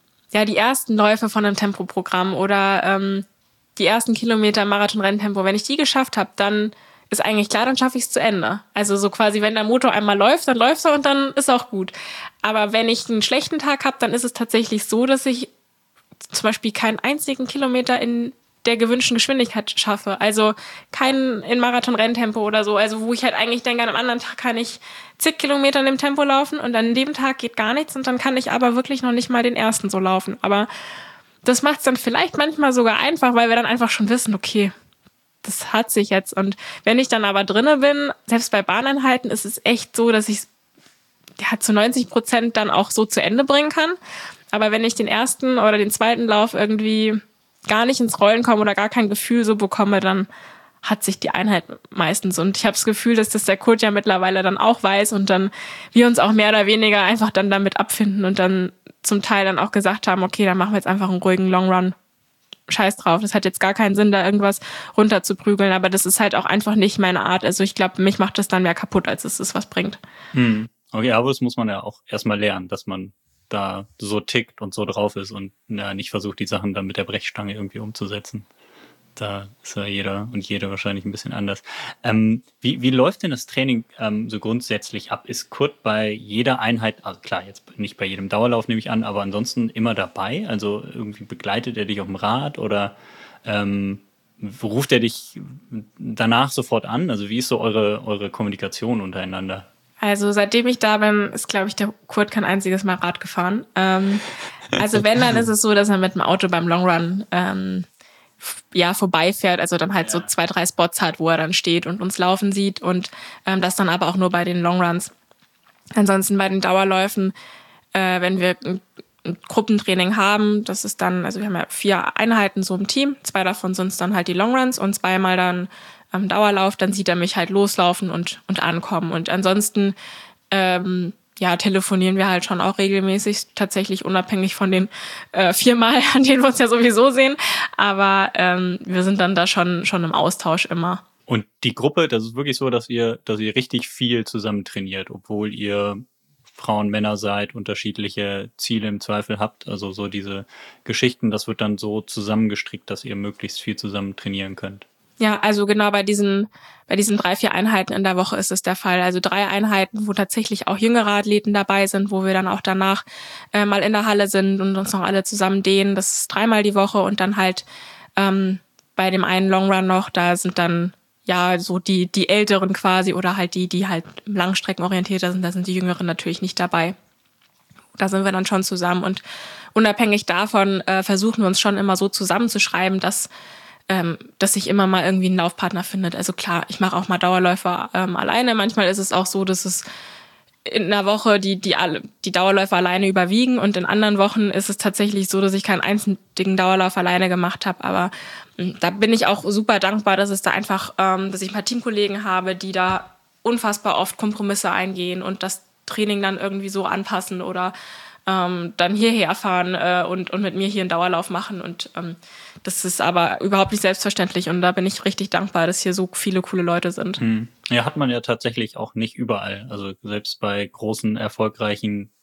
ersten Läufe von einem Tempoprogramm oder die ersten Kilometer Marathon-Renntempo, wenn ich die geschafft habe, dann ist eigentlich klar, dann schaffe ich es zu Ende. Also so quasi, wenn der Motor einmal läuft, dann läuft er und dann ist auch gut. Aber wenn ich einen schlechten Tag habe, dann ist es tatsächlich so, dass ich zum Beispiel keinen einzigen Kilometer in der gewünschten Geschwindigkeit schaffe. Also keinen in Marathon-Renntempo oder so. Also wo ich halt eigentlich denke, an einem anderen Tag kann ich zig Kilometer in dem Tempo laufen und an dem Tag geht gar nichts und dann kann ich aber wirklich noch nicht mal den ersten so laufen. Aber das macht es dann vielleicht manchmal sogar einfach, weil wir dann einfach schon wissen, okay, das hat sich jetzt. Und wenn ich dann aber drinne bin, selbst bei Bahneinheiten, ist es echt so, dass ich es zu 90% dann auch so zu Ende bringen kann. Aber wenn ich den ersten oder den zweiten Lauf irgendwie gar nicht ins Rollen komme oder gar kein Gefühl so bekomme, dann hat sich die Einheit meistens. Und ich habe das Gefühl, dass das der Kurt ja mittlerweile dann auch weiß und dann wir uns auch mehr oder weniger einfach dann damit abfinden und dann zum Teil dann auch gesagt haben, okay, dann machen wir jetzt einfach einen ruhigen Long Run. Scheiß drauf, das hat jetzt gar keinen Sinn, da irgendwas runterzuprügeln, aber das ist halt auch einfach nicht meine Art. Also ich glaube, mich macht das dann mehr kaputt, als es was bringt. Okay, aber das muss man ja auch erstmal lernen, dass man da so tickt und so drauf ist und nicht versucht, die Sachen dann mit der Brechstange irgendwie umzusetzen. Da ist ja jeder und jede wahrscheinlich ein bisschen anders. Wie läuft denn das Training so grundsätzlich ab? Ist Kurt bei jeder Einheit, also klar, jetzt nicht bei jedem Dauerlauf nehme ich an, aber ansonsten immer dabei? Also irgendwie begleitet er dich auf dem Rad oder ruft er dich danach sofort an? Also wie ist so eure Kommunikation untereinander? Also seitdem ich da bin, ist, glaube ich, der Kurt kein einziges Mal Rad gefahren. Also wenn, dann ist es so, dass er mit dem Auto beim Long Run vorbeifährt, also dann halt so 2, 3 Spots hat, wo er dann steht und uns laufen sieht und das dann aber auch nur bei den Long Runs. Ansonsten bei den Dauerläufen, wenn wir ein Gruppentraining haben, das ist dann, also wir haben ja 4 Einheiten so im Team, 2 davon sind dann halt die Long Runs und 2-mal dann am Dauerlauf, dann sieht er mich halt loslaufen und ankommen. Und ansonsten telefonieren wir halt schon auch regelmäßig, tatsächlich unabhängig von den 4 Mal, an denen wir uns ja sowieso sehen. Aber wir sind dann da schon im Austausch immer. Und die Gruppe, das ist wirklich so, dass ihr richtig viel zusammen trainiert, obwohl ihr Frauen, Männer seid, unterschiedliche Ziele im Zweifel habt. Also so diese Geschichten, das wird dann so zusammengestrickt, dass ihr möglichst viel zusammen trainieren könnt. Ja, also genau bei diesen 3, 4 Einheiten in der Woche ist es der Fall. Also 3 Einheiten, wo tatsächlich auch jüngere Athleten dabei sind, wo wir dann auch danach mal in der Halle sind und uns noch alle zusammen dehnen. Das ist 3-mal die Woche und dann halt bei dem einen Long Run noch, da sind dann so die Älteren quasi oder halt die halt langstreckenorientierter sind, da sind die Jüngeren natürlich nicht dabei. Da sind wir dann schon zusammen und unabhängig davon versuchen wir uns schon immer so zusammenzuschreiben, dass sich immer mal irgendwie ein Laufpartner findet. Also klar, ich mache auch mal Dauerläufer alleine. Manchmal ist es auch so, dass es in einer Woche die Dauerläufer alleine überwiegen und in anderen Wochen ist es tatsächlich so, dass ich keinen einzigen Dauerlauf alleine gemacht habe. Aber da bin ich auch super dankbar, dass es da einfach, dass ich ein paar Teamkollegen habe, die da unfassbar oft Kompromisse eingehen und das Training dann irgendwie so anpassen oder dann hierher fahren und mit mir hier einen Dauerlauf machen. Und das ist aber überhaupt nicht selbstverständlich. Und da bin ich richtig dankbar, dass hier so viele coole Leute sind. Ja, hat man ja tatsächlich auch nicht überall. Also selbst bei großen, erfolgreichen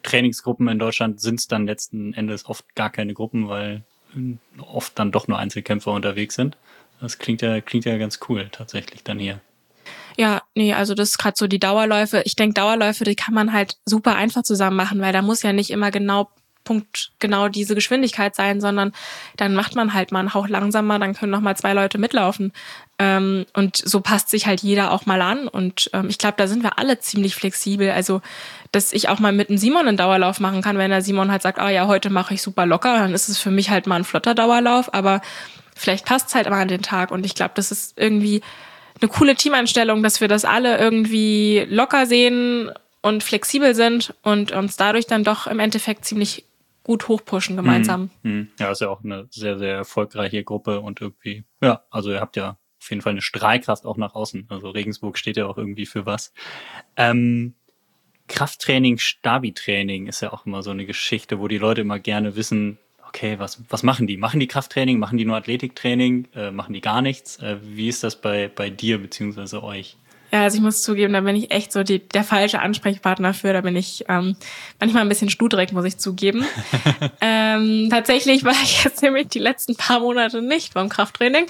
Trainingsgruppen in Deutschland sind es dann letzten Endes oft gar keine Gruppen, weil oft dann doch nur Einzelkämpfer unterwegs sind. Das klingt ja ganz cool tatsächlich dann hier. Ja, nee, also das ist gerade so die Dauerläufe. Ich denke, Dauerläufe, die kann man halt super einfach zusammen machen, weil da muss ja nicht immer genau diese Geschwindigkeit sein, sondern dann macht man halt mal einen Hauch langsamer, dann können noch mal 2 Leute mitlaufen. Und so passt sich halt jeder auch mal an. Und ich glaube, da sind wir alle ziemlich flexibel. Also, dass ich auch mal mit dem Simon einen Dauerlauf machen kann, wenn der Simon halt sagt, ja, heute mache ich super locker, dann ist es für mich halt mal ein flotter Dauerlauf. Aber vielleicht passt es halt mal an den Tag. Und ich glaube, das ist irgendwie eine coole Teameinstellung, dass wir das alle irgendwie locker sehen und flexibel sind und uns dadurch dann doch im Endeffekt ziemlich gut hochpushen gemeinsam. Ja, ist ja auch eine sehr, sehr erfolgreiche Gruppe und irgendwie, ja, also ihr habt ja auf jeden Fall eine Strahlkraft auch nach außen. Also Regensburg steht ja auch irgendwie für was. Krafttraining, Stabi-Training ist ja auch immer so eine Geschichte, wo die Leute immer gerne wissen, okay, was machen die? Machen die Krafttraining? Machen die nur Athletiktraining? Machen die gar nichts? Wie ist das bei dir beziehungsweise euch? Ja, also ich muss zugeben, da bin ich echt so der falsche Ansprechpartner für. Da bin ich manchmal ein bisschen studrig, muss ich zugeben. Tatsächlich war ich jetzt nämlich die letzten paar Monate nicht beim Krafttraining.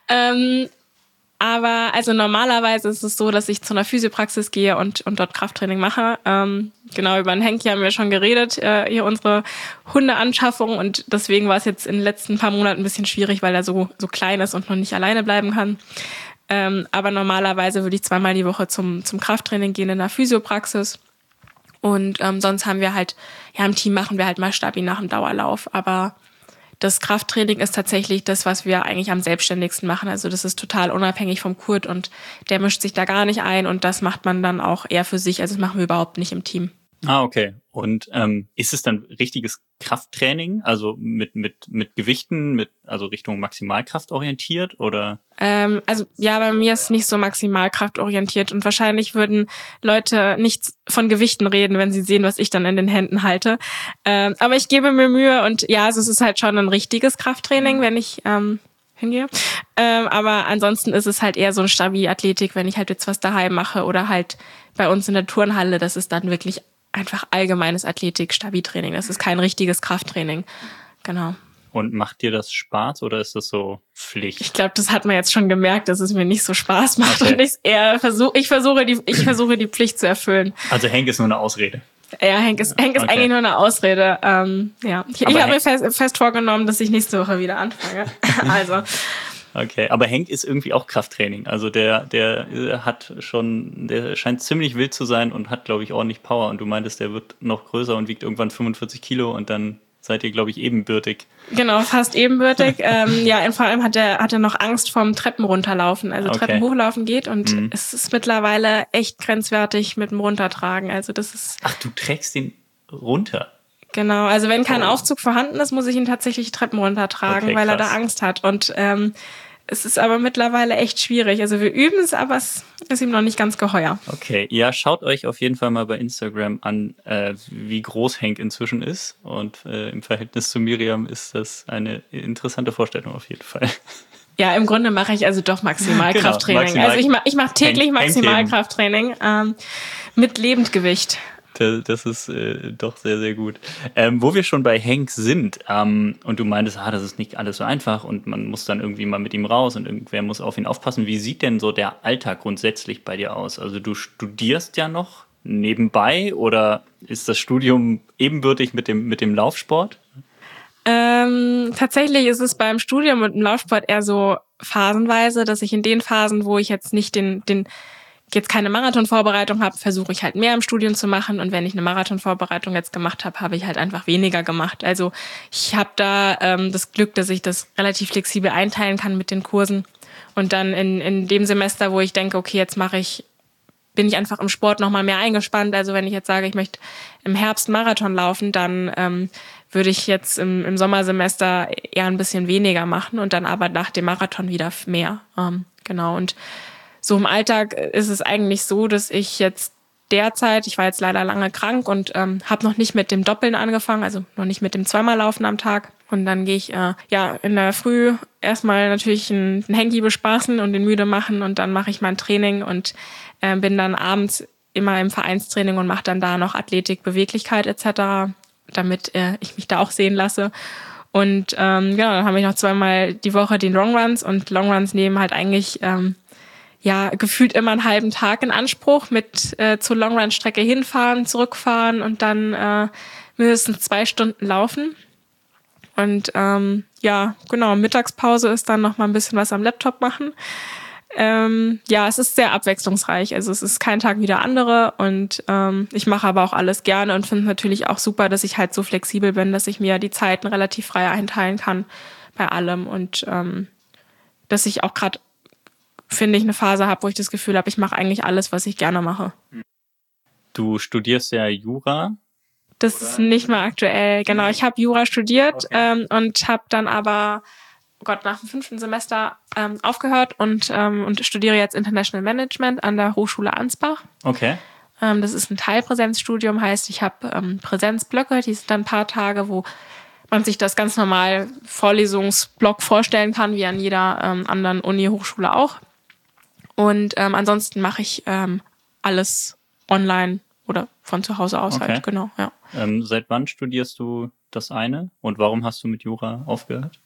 Aber also normalerweise ist es so, dass ich zu einer Physiopraxis gehe und dort Krafttraining mache. Genau, über den Henki haben wir schon geredet, hier unsere Hundeanschaffung. Und deswegen war es jetzt in den letzten paar Monaten ein bisschen schwierig, weil er so klein ist und noch nicht alleine bleiben kann. Aber normalerweise würde ich 2-mal die Woche zum Krafttraining gehen in der Physiopraxis. Und sonst haben wir halt, ja, im Team machen wir halt mal Stabi nach dem Dauerlauf. Aber das Krafttraining ist tatsächlich das, was wir eigentlich am selbstständigsten machen. Also das ist total unabhängig vom Kurt und der mischt sich da gar nicht ein und das macht man dann auch eher für sich. Also das machen wir überhaupt nicht im Team. Okay. Und ist es dann richtiges Krafttraining, also mit Gewichten, also Richtung Maximalkraft orientiert oder? Also ja, bei mir ist es nicht so Maximalkraft orientiert und wahrscheinlich würden Leute nicht von Gewichten reden, wenn sie sehen, was ich dann in den Händen halte. Aber ich gebe mir Mühe und ja, also es ist halt schon ein richtiges Krafttraining, wenn ich hingehe. Aber ansonsten ist es halt eher so ein Stabi-Athletik, wenn ich halt jetzt was daheim mache oder halt bei uns in der Turnhalle, das ist dann wirklich einfach allgemeines Athletik-Stabi-Training. Das ist kein richtiges Krafttraining. Genau. Und macht dir das Spaß oder ist das so Pflicht? Ich glaube, das hat man jetzt schon gemerkt, dass es mir nicht so Spaß macht. Okay. Und ich versuche die Pflicht zu erfüllen. Also Henk ist nur eine Ausrede. Ja, Henk ist eigentlich nur eine Ausrede. Ja. Ich habe mir fest vorgenommen, dass ich nächste Woche wieder anfange. Also. Okay, aber Henk ist irgendwie auch Krafttraining. Also der scheint ziemlich wild zu sein und hat, glaube ich, ordentlich Power. Und du meintest, der wird noch größer und wiegt irgendwann 45 Kilo und dann seid ihr, glaube ich, ebenbürtig. Genau, fast ebenbürtig. Ja, und vor allem hat er noch Angst vorm Treppen runterlaufen. Also okay. Treppen hochlaufen geht und es ist mittlerweile echt grenzwertig mit dem Runtertragen. Also das ist. Ach, du trägst den runter? Genau, also wenn kein Aufzug vorhanden ist, muss ich ihn tatsächlich Treppen runtertragen, okay, weil er da Angst hat. Und es ist aber mittlerweile echt schwierig. Also wir üben es, aber es ist ihm noch nicht ganz geheuer. Okay, ja, schaut euch auf jeden Fall mal bei Instagram an, wie groß Henk inzwischen ist. Und im Verhältnis zu Miriam ist das eine interessante Vorstellung auf jeden Fall. Ja, im Grunde mache ich also doch Maximalkrafttraining. Genau, also ich mache täglich Maximalkrafttraining mit Lebendgewicht. Das ist doch sehr, sehr gut. Wo wir schon bei Henk sind und du meintest, das ist nicht alles so einfach und man muss dann irgendwie mal mit ihm raus und irgendwer muss auf ihn aufpassen. Wie sieht denn so der Alltag grundsätzlich bei dir aus? Also du studierst ja noch nebenbei oder ist das Studium ebenbürtig mit dem Laufsport? Tatsächlich ist es beim Studium und dem Laufsport eher so phasenweise, dass ich in den Phasen, wo ich jetzt nicht jetzt keine Marathonvorbereitung habe, versuche ich halt mehr im Studium zu machen. Und wenn ich eine Marathonvorbereitung jetzt gemacht habe, habe ich halt einfach weniger gemacht. Also ich habe da das Glück, dass ich das relativ flexibel einteilen kann mit den Kursen. Und dann in dem Semester, wo ich denke, okay, jetzt bin ich einfach im Sport nochmal mehr eingespannt. Also wenn ich jetzt sage, ich möchte im Herbst Marathon laufen, dann würde ich jetzt im Sommersemester eher ein bisschen weniger machen und dann aber nach dem Marathon wieder mehr. Genau, und so im Alltag ist es eigentlich so, dass ich jetzt derzeit, ich war jetzt leider lange krank und habe noch nicht mit dem Doppeln angefangen, also noch nicht mit dem 2-mal Laufen am Tag. Und dann gehe ich in der Früh erstmal natürlich einen Henki bespaßen und den müde machen und dann mache ich mein Training und bin dann abends immer im Vereinstraining und mache dann da noch Athletik, Beweglichkeit etc., damit ich mich da auch sehen lasse. Und genau, dann habe ich noch 2-mal die Woche den Longruns, und Longruns nehmen halt eigentlich gefühlt immer einen halben Tag in Anspruch mit zur Longrun-Strecke hinfahren, zurückfahren und dann mindestens 2 Stunden laufen. Und genau, Mittagspause ist dann noch mal ein bisschen was am Laptop machen. Es ist sehr abwechslungsreich. Also es ist kein Tag wie der andere, und ich mache aber auch alles gerne und finde natürlich auch super, dass ich halt so flexibel bin, dass ich mir die Zeiten relativ frei einteilen kann bei allem, und dass ich auch gerade, finde ich, eine Phase habe, wo ich das Gefühl habe, ich mache eigentlich alles, was ich gerne mache. Du studierst ja Jura. Das ist nicht mehr aktuell. Genau, ich habe Jura studiert, okay. Und habe dann aber nach dem 5. Semester aufgehört und studiere jetzt International Management an der Hochschule Ansbach. Okay. Das ist ein Teilpräsenzstudium, heißt, ich habe Präsenzblöcke, die sind dann ein paar Tage, wo man sich das ganz normal Vorlesungsblock vorstellen kann, wie an jeder anderen Uni-Hochschule auch. Und ansonsten mache ich alles online oder von zu Hause aus halt, genau, ja. Seit wann studierst du das eine, und warum hast du mit Jura aufgehört?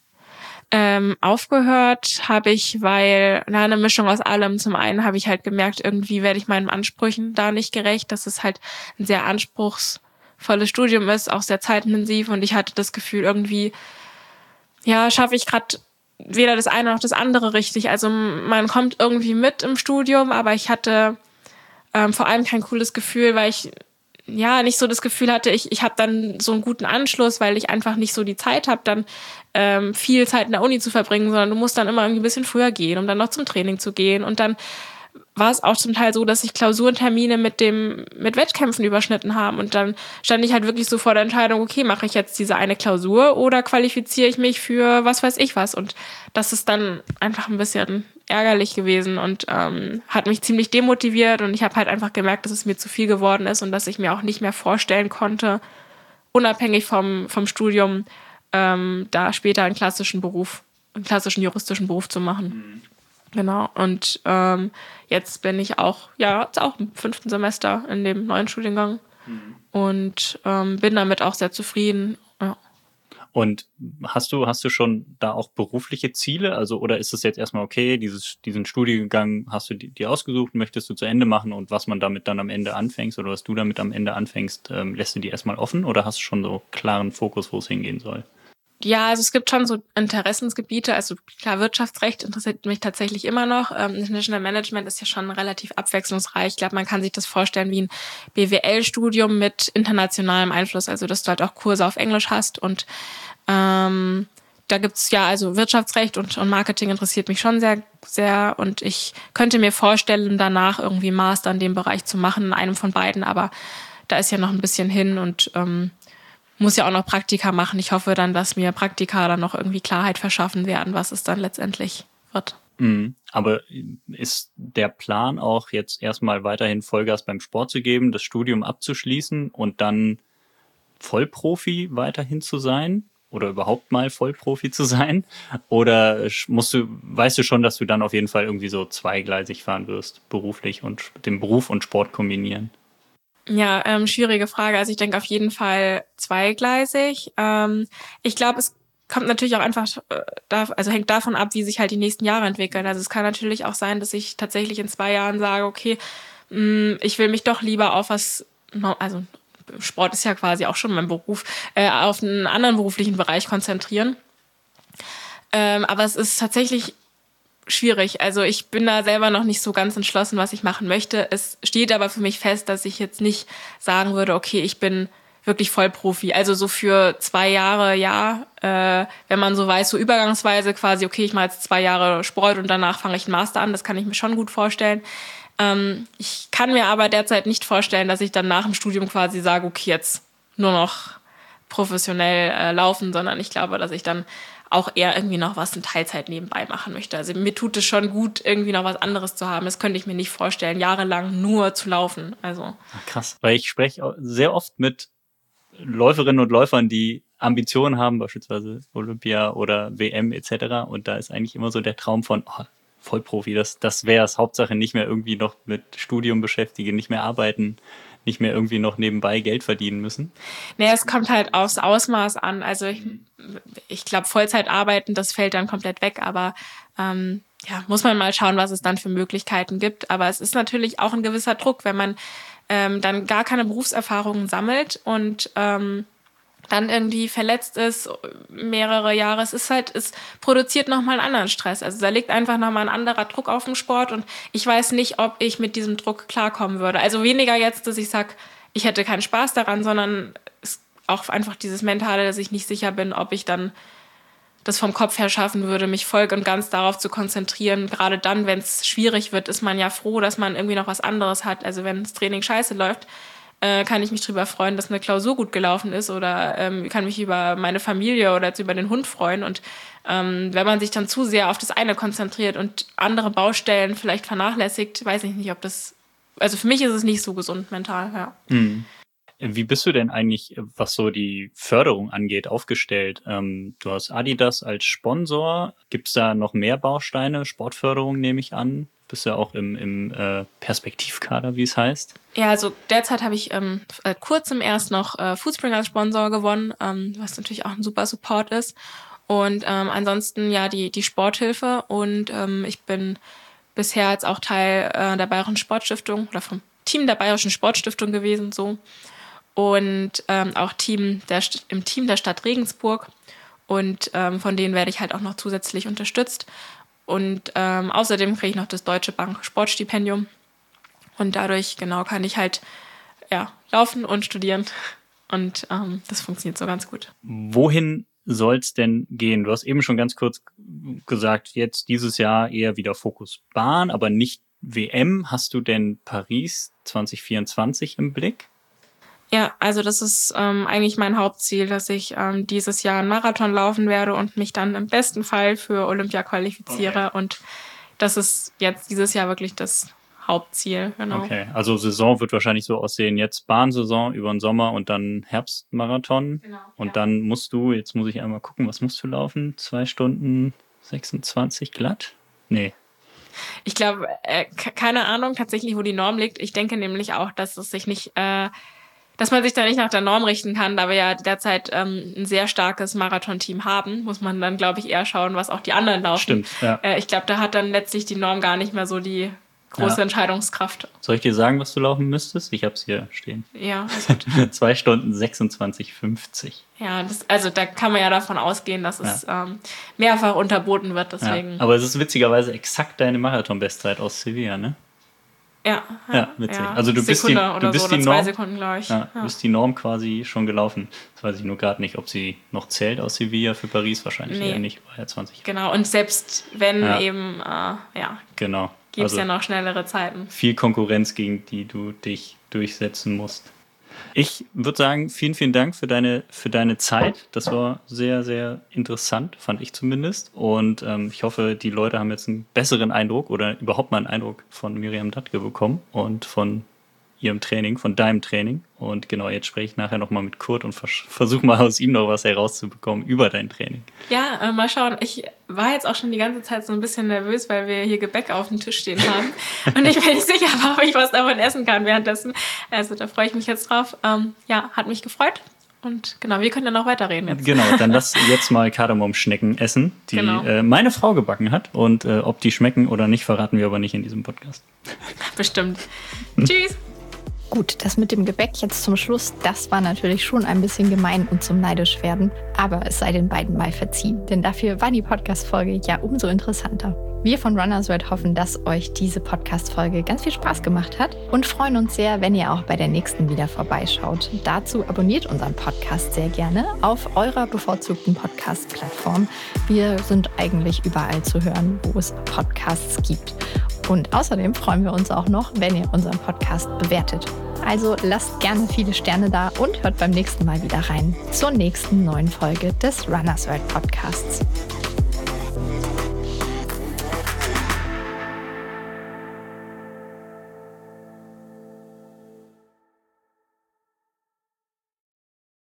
Aufgehört habe ich, weil eine Mischung aus allem. Zum einen habe ich halt gemerkt, irgendwie werde ich meinen Ansprüchen da nicht gerecht, dass es halt ein sehr anspruchsvolles Studium ist, auch sehr zeitintensiv, und ich hatte das Gefühl, irgendwie schaffe ich gerade weder das eine noch das andere richtig. Also man kommt irgendwie mit im Studium, aber ich hatte vor allem kein cooles Gefühl, weil ich nicht so das Gefühl hatte, ich habe dann so einen guten Anschluss, weil ich einfach nicht so die Zeit habe, dann viel Zeit in der Uni zu verbringen, sondern du musst dann immer irgendwie ein bisschen früher gehen, um dann noch zum Training zu gehen. Und dann war es auch zum Teil so, dass sich Klausurentermine mit Wettkämpfen überschnitten haben. Und dann stand ich halt wirklich so vor der Entscheidung, okay, mache ich jetzt diese eine Klausur oder qualifiziere ich mich für was weiß ich was? Und das ist dann einfach ein bisschen ärgerlich gewesen und hat mich ziemlich demotiviert. Und ich habe halt einfach gemerkt, dass es mir zu viel geworden ist und dass ich mir auch nicht mehr vorstellen konnte, unabhängig vom Studium, da später einen klassischen juristischen Beruf zu machen. Genau, und jetzt bin ich auch im 5. Semester in dem neuen Studiengang und bin damit auch sehr zufrieden. Ja. Und hast du schon da auch berufliche Ziele? Also, oder ist es jetzt erstmal okay, diesen Studiengang hast du dir ausgesucht, möchtest du zu Ende machen, und was man damit dann am Ende anfängst oder was du damit am Ende anfängst, lässt du die erstmal offen, oder hast du schon so klaren Fokus, wo es hingehen soll? Ja, also es gibt schon so Interessensgebiete, also klar, Wirtschaftsrecht interessiert mich tatsächlich immer noch. International Management ist ja schon relativ abwechslungsreich. Ich glaube, man kann sich das vorstellen wie ein BWL-Studium mit internationalem Einfluss, also dass du halt auch Kurse auf Englisch hast. Und da gibt's also Wirtschaftsrecht und Marketing interessiert mich schon sehr, sehr. Und ich könnte mir vorstellen, danach irgendwie Master in dem Bereich zu machen, in einem von beiden. Aber da ist ja noch ein bisschen hin, und muss ja auch noch Praktika machen. Ich hoffe dann, dass mir Praktika dann noch irgendwie Klarheit verschaffen werden, was es dann letztendlich wird. Aber ist der Plan auch jetzt erstmal weiterhin Vollgas beim Sport zu geben, das Studium abzuschließen und dann Vollprofi weiterhin zu sein oder überhaupt mal Vollprofi zu sein? Oder weißt du schon, dass du dann auf jeden Fall irgendwie so zweigleisig fahren wirst, beruflich und den Beruf und Sport kombinieren? Ja, schwierige Frage. Also ich denke auf jeden Fall zweigleisig. Ich glaube, es kommt natürlich auch einfach, hängt davon ab, wie sich halt die nächsten Jahre entwickeln. Also es kann natürlich auch sein, dass ich tatsächlich in 2 Jahren sage, okay, ich will mich doch lieber auf also Sport ist ja quasi auch schon mein Beruf, auf einen anderen beruflichen Bereich konzentrieren. Aber es ist tatsächlich schwierig. Also ich bin da selber noch nicht so ganz entschlossen, was ich machen möchte. Es steht aber für mich fest, dass ich jetzt nicht sagen würde, okay, ich bin wirklich Vollprofi. Also so für 2 Jahre, wenn man so weiß, so übergangsweise quasi, okay, ich mache jetzt 2 Jahre Sport und danach fange ich einen Master an. Das kann ich mir schon gut vorstellen. Ich kann mir aber derzeit nicht vorstellen, dass ich dann nach dem Studium quasi sage, okay, jetzt nur noch professionell laufen, sondern ich glaube, dass ich dann auch eher irgendwie noch was in Teilzeit nebenbei machen möchte. Also mir tut es schon gut, irgendwie noch was anderes zu haben. Das könnte ich mir nicht vorstellen, jahrelang nur zu laufen. Also krass, weil ich spreche sehr oft mit Läuferinnen und Läufern, die Ambitionen haben, beispielsweise Olympia oder WM etc. Und da ist eigentlich immer so der Traum von Vollprofi. Das wäre es. Hauptsache nicht mehr irgendwie noch mit Studium beschäftigen, nicht mehr arbeiten, nicht mehr irgendwie noch nebenbei Geld verdienen müssen. Nee, es kommt halt aufs Ausmaß an. Also ich glaube, Vollzeit arbeiten, das fällt dann komplett weg. Aber muss man mal schauen, was es dann für Möglichkeiten gibt. Aber es ist natürlich auch ein gewisser Druck, wenn man dann gar keine Berufserfahrungen sammelt und dann irgendwie verletzt ist, mehrere Jahre. Es produziert nochmal einen anderen Stress. Also da liegt einfach nochmal ein anderer Druck auf dem Sport und ich weiß nicht, ob ich mit diesem Druck klarkommen würde. Also weniger jetzt, dass ich sage, ich hätte keinen Spaß daran, sondern es auch einfach dieses Mentale, dass ich nicht sicher bin, ob ich dann das vom Kopf her schaffen würde, mich voll und ganz darauf zu konzentrieren. Gerade dann, wenn es schwierig wird, ist man ja froh, dass man irgendwie noch was anderes hat. Also wenn das Training scheiße läuft, kann ich mich drüber freuen, dass eine Klausur gut gelaufen ist oder kann mich über meine Familie oder jetzt über den Hund freuen. Und wenn man sich dann zu sehr auf das eine konzentriert und andere Baustellen vielleicht vernachlässigt, weiß ich nicht, ob das... Also für mich ist es nicht so gesund mental, ja. Mhm. Wie bist du denn eigentlich, was so die Förderung angeht, aufgestellt? Du hast Adidas als Sponsor. Gibt es da noch mehr Bausteine? Sportförderung nehme ich an. Bist ja auch im Perspektivkader, wie es heißt. Ja, also derzeit habe ich kurzem erst noch Foodspring als Sponsor gewonnen, was natürlich auch ein super Support ist. Und ansonsten ja die Sporthilfe. Und ich bin bisher jetzt auch Teil der Bayerischen Sportstiftung oder vom Team der Bayerischen Sportstiftung gewesen, so. Und auch im Team der Stadt Regensburg. Und von denen werde ich halt auch noch zusätzlich unterstützt. Und außerdem kriege ich noch das Deutsche Bank Sportstipendium. Und dadurch, genau, kann ich halt laufen und studieren. Und das funktioniert so ganz gut. Wohin soll es denn gehen? Du hast eben schon ganz kurz gesagt, jetzt dieses Jahr eher wieder Fokus Bahn, aber nicht WM. Hast du denn Paris 2024 im Blick? Ja, also das ist eigentlich mein Hauptziel, dass ich dieses Jahr einen Marathon laufen werde und mich dann im besten Fall für Olympia qualifiziere. Okay. Und das ist jetzt dieses Jahr wirklich das Hauptziel. Genau. Okay, also Saison wird wahrscheinlich so aussehen, jetzt Bahnsaison über den Sommer und dann Herbstmarathon. Genau, und dann musst du, jetzt muss ich einmal gucken, was musst du laufen? 2 Stunden 26 glatt? Nee. Ich glaube, keine Ahnung tatsächlich, wo die Norm liegt. Ich denke nämlich auch, dass es sich nicht... dass man sich da nicht nach der Norm richten kann, da wir ja derzeit ein sehr starkes Marathon-Team haben, muss man dann, glaube ich, eher schauen, was auch die anderen laufen. Stimmt, ja. Ich glaube, da hat dann letztlich die Norm gar nicht mehr so die große Entscheidungskraft. Soll ich dir sagen, was du laufen müsstest? Ich habe es hier stehen. Ja. 2 Stunden 26,50. Ja, also da kann man ja davon ausgehen, dass es mehrfach unterboten wird, deswegen. Ja, aber es ist witzigerweise exakt deine Marathon-Bestzeit aus Sevilla, ne? Ja, witzig. Ja. Also du bist die Norm, 2 Sekunden, glaube ich. Ja, du bist die Norm quasi schon gelaufen. Das weiß ich nur gerade nicht, ob sie noch zählt aus Sevilla für Paris. Wahrscheinlich eher nicht, war ja 20. Genau, und selbst wenn genau. Gibt es ja noch schnellere Zeiten. Viel Konkurrenz, gegen die du dich durchsetzen musst. Ich würde sagen, vielen, vielen Dank für deine Zeit. Das war sehr, sehr interessant, fand ich zumindest. Und ich hoffe, die Leute haben jetzt einen besseren Eindruck oder überhaupt mal einen Eindruck von Miriam Dattke bekommen und von ihrem Training, von deinem Training. Und genau, jetzt spreche ich nachher nochmal mit Kurt und versuche mal aus ihm noch was herauszubekommen über dein Training. Ja, mal schauen. Ich war jetzt auch schon die ganze Zeit so ein bisschen nervös, weil wir hier Gebäck auf dem Tisch stehen haben. Und ich bin nicht sicher, ob ich was davon essen kann währenddessen. Also da freue ich mich jetzt drauf. Hat mich gefreut. Und genau, wir können dann noch weiterreden jetzt. Genau, dann lass jetzt mal Kardamomschnecken essen, die meine Frau gebacken hat. Und ob die schmecken oder nicht, verraten wir aber nicht in diesem Podcast. Bestimmt. Tschüss. Gut, das mit dem Gebäck jetzt zum Schluss, das war natürlich schon ein bisschen gemein und zum neidisch werden. Aber es sei den beiden mal verziehen, denn dafür war die Podcast-Folge ja umso interessanter. Wir von Runners World hoffen, dass euch diese Podcast-Folge ganz viel Spaß gemacht hat und freuen uns sehr, wenn ihr auch bei der nächsten wieder vorbeischaut. Dazu abonniert unseren Podcast sehr gerne auf eurer bevorzugten Podcast-Plattform. Wir sind eigentlich überall zu hören, wo es Podcasts gibt. Und außerdem freuen wir uns auch noch, wenn ihr unseren Podcast bewertet. Also lasst gerne viele Sterne da und hört beim nächsten Mal wieder rein zur nächsten neuen Folge des Runners World Podcasts.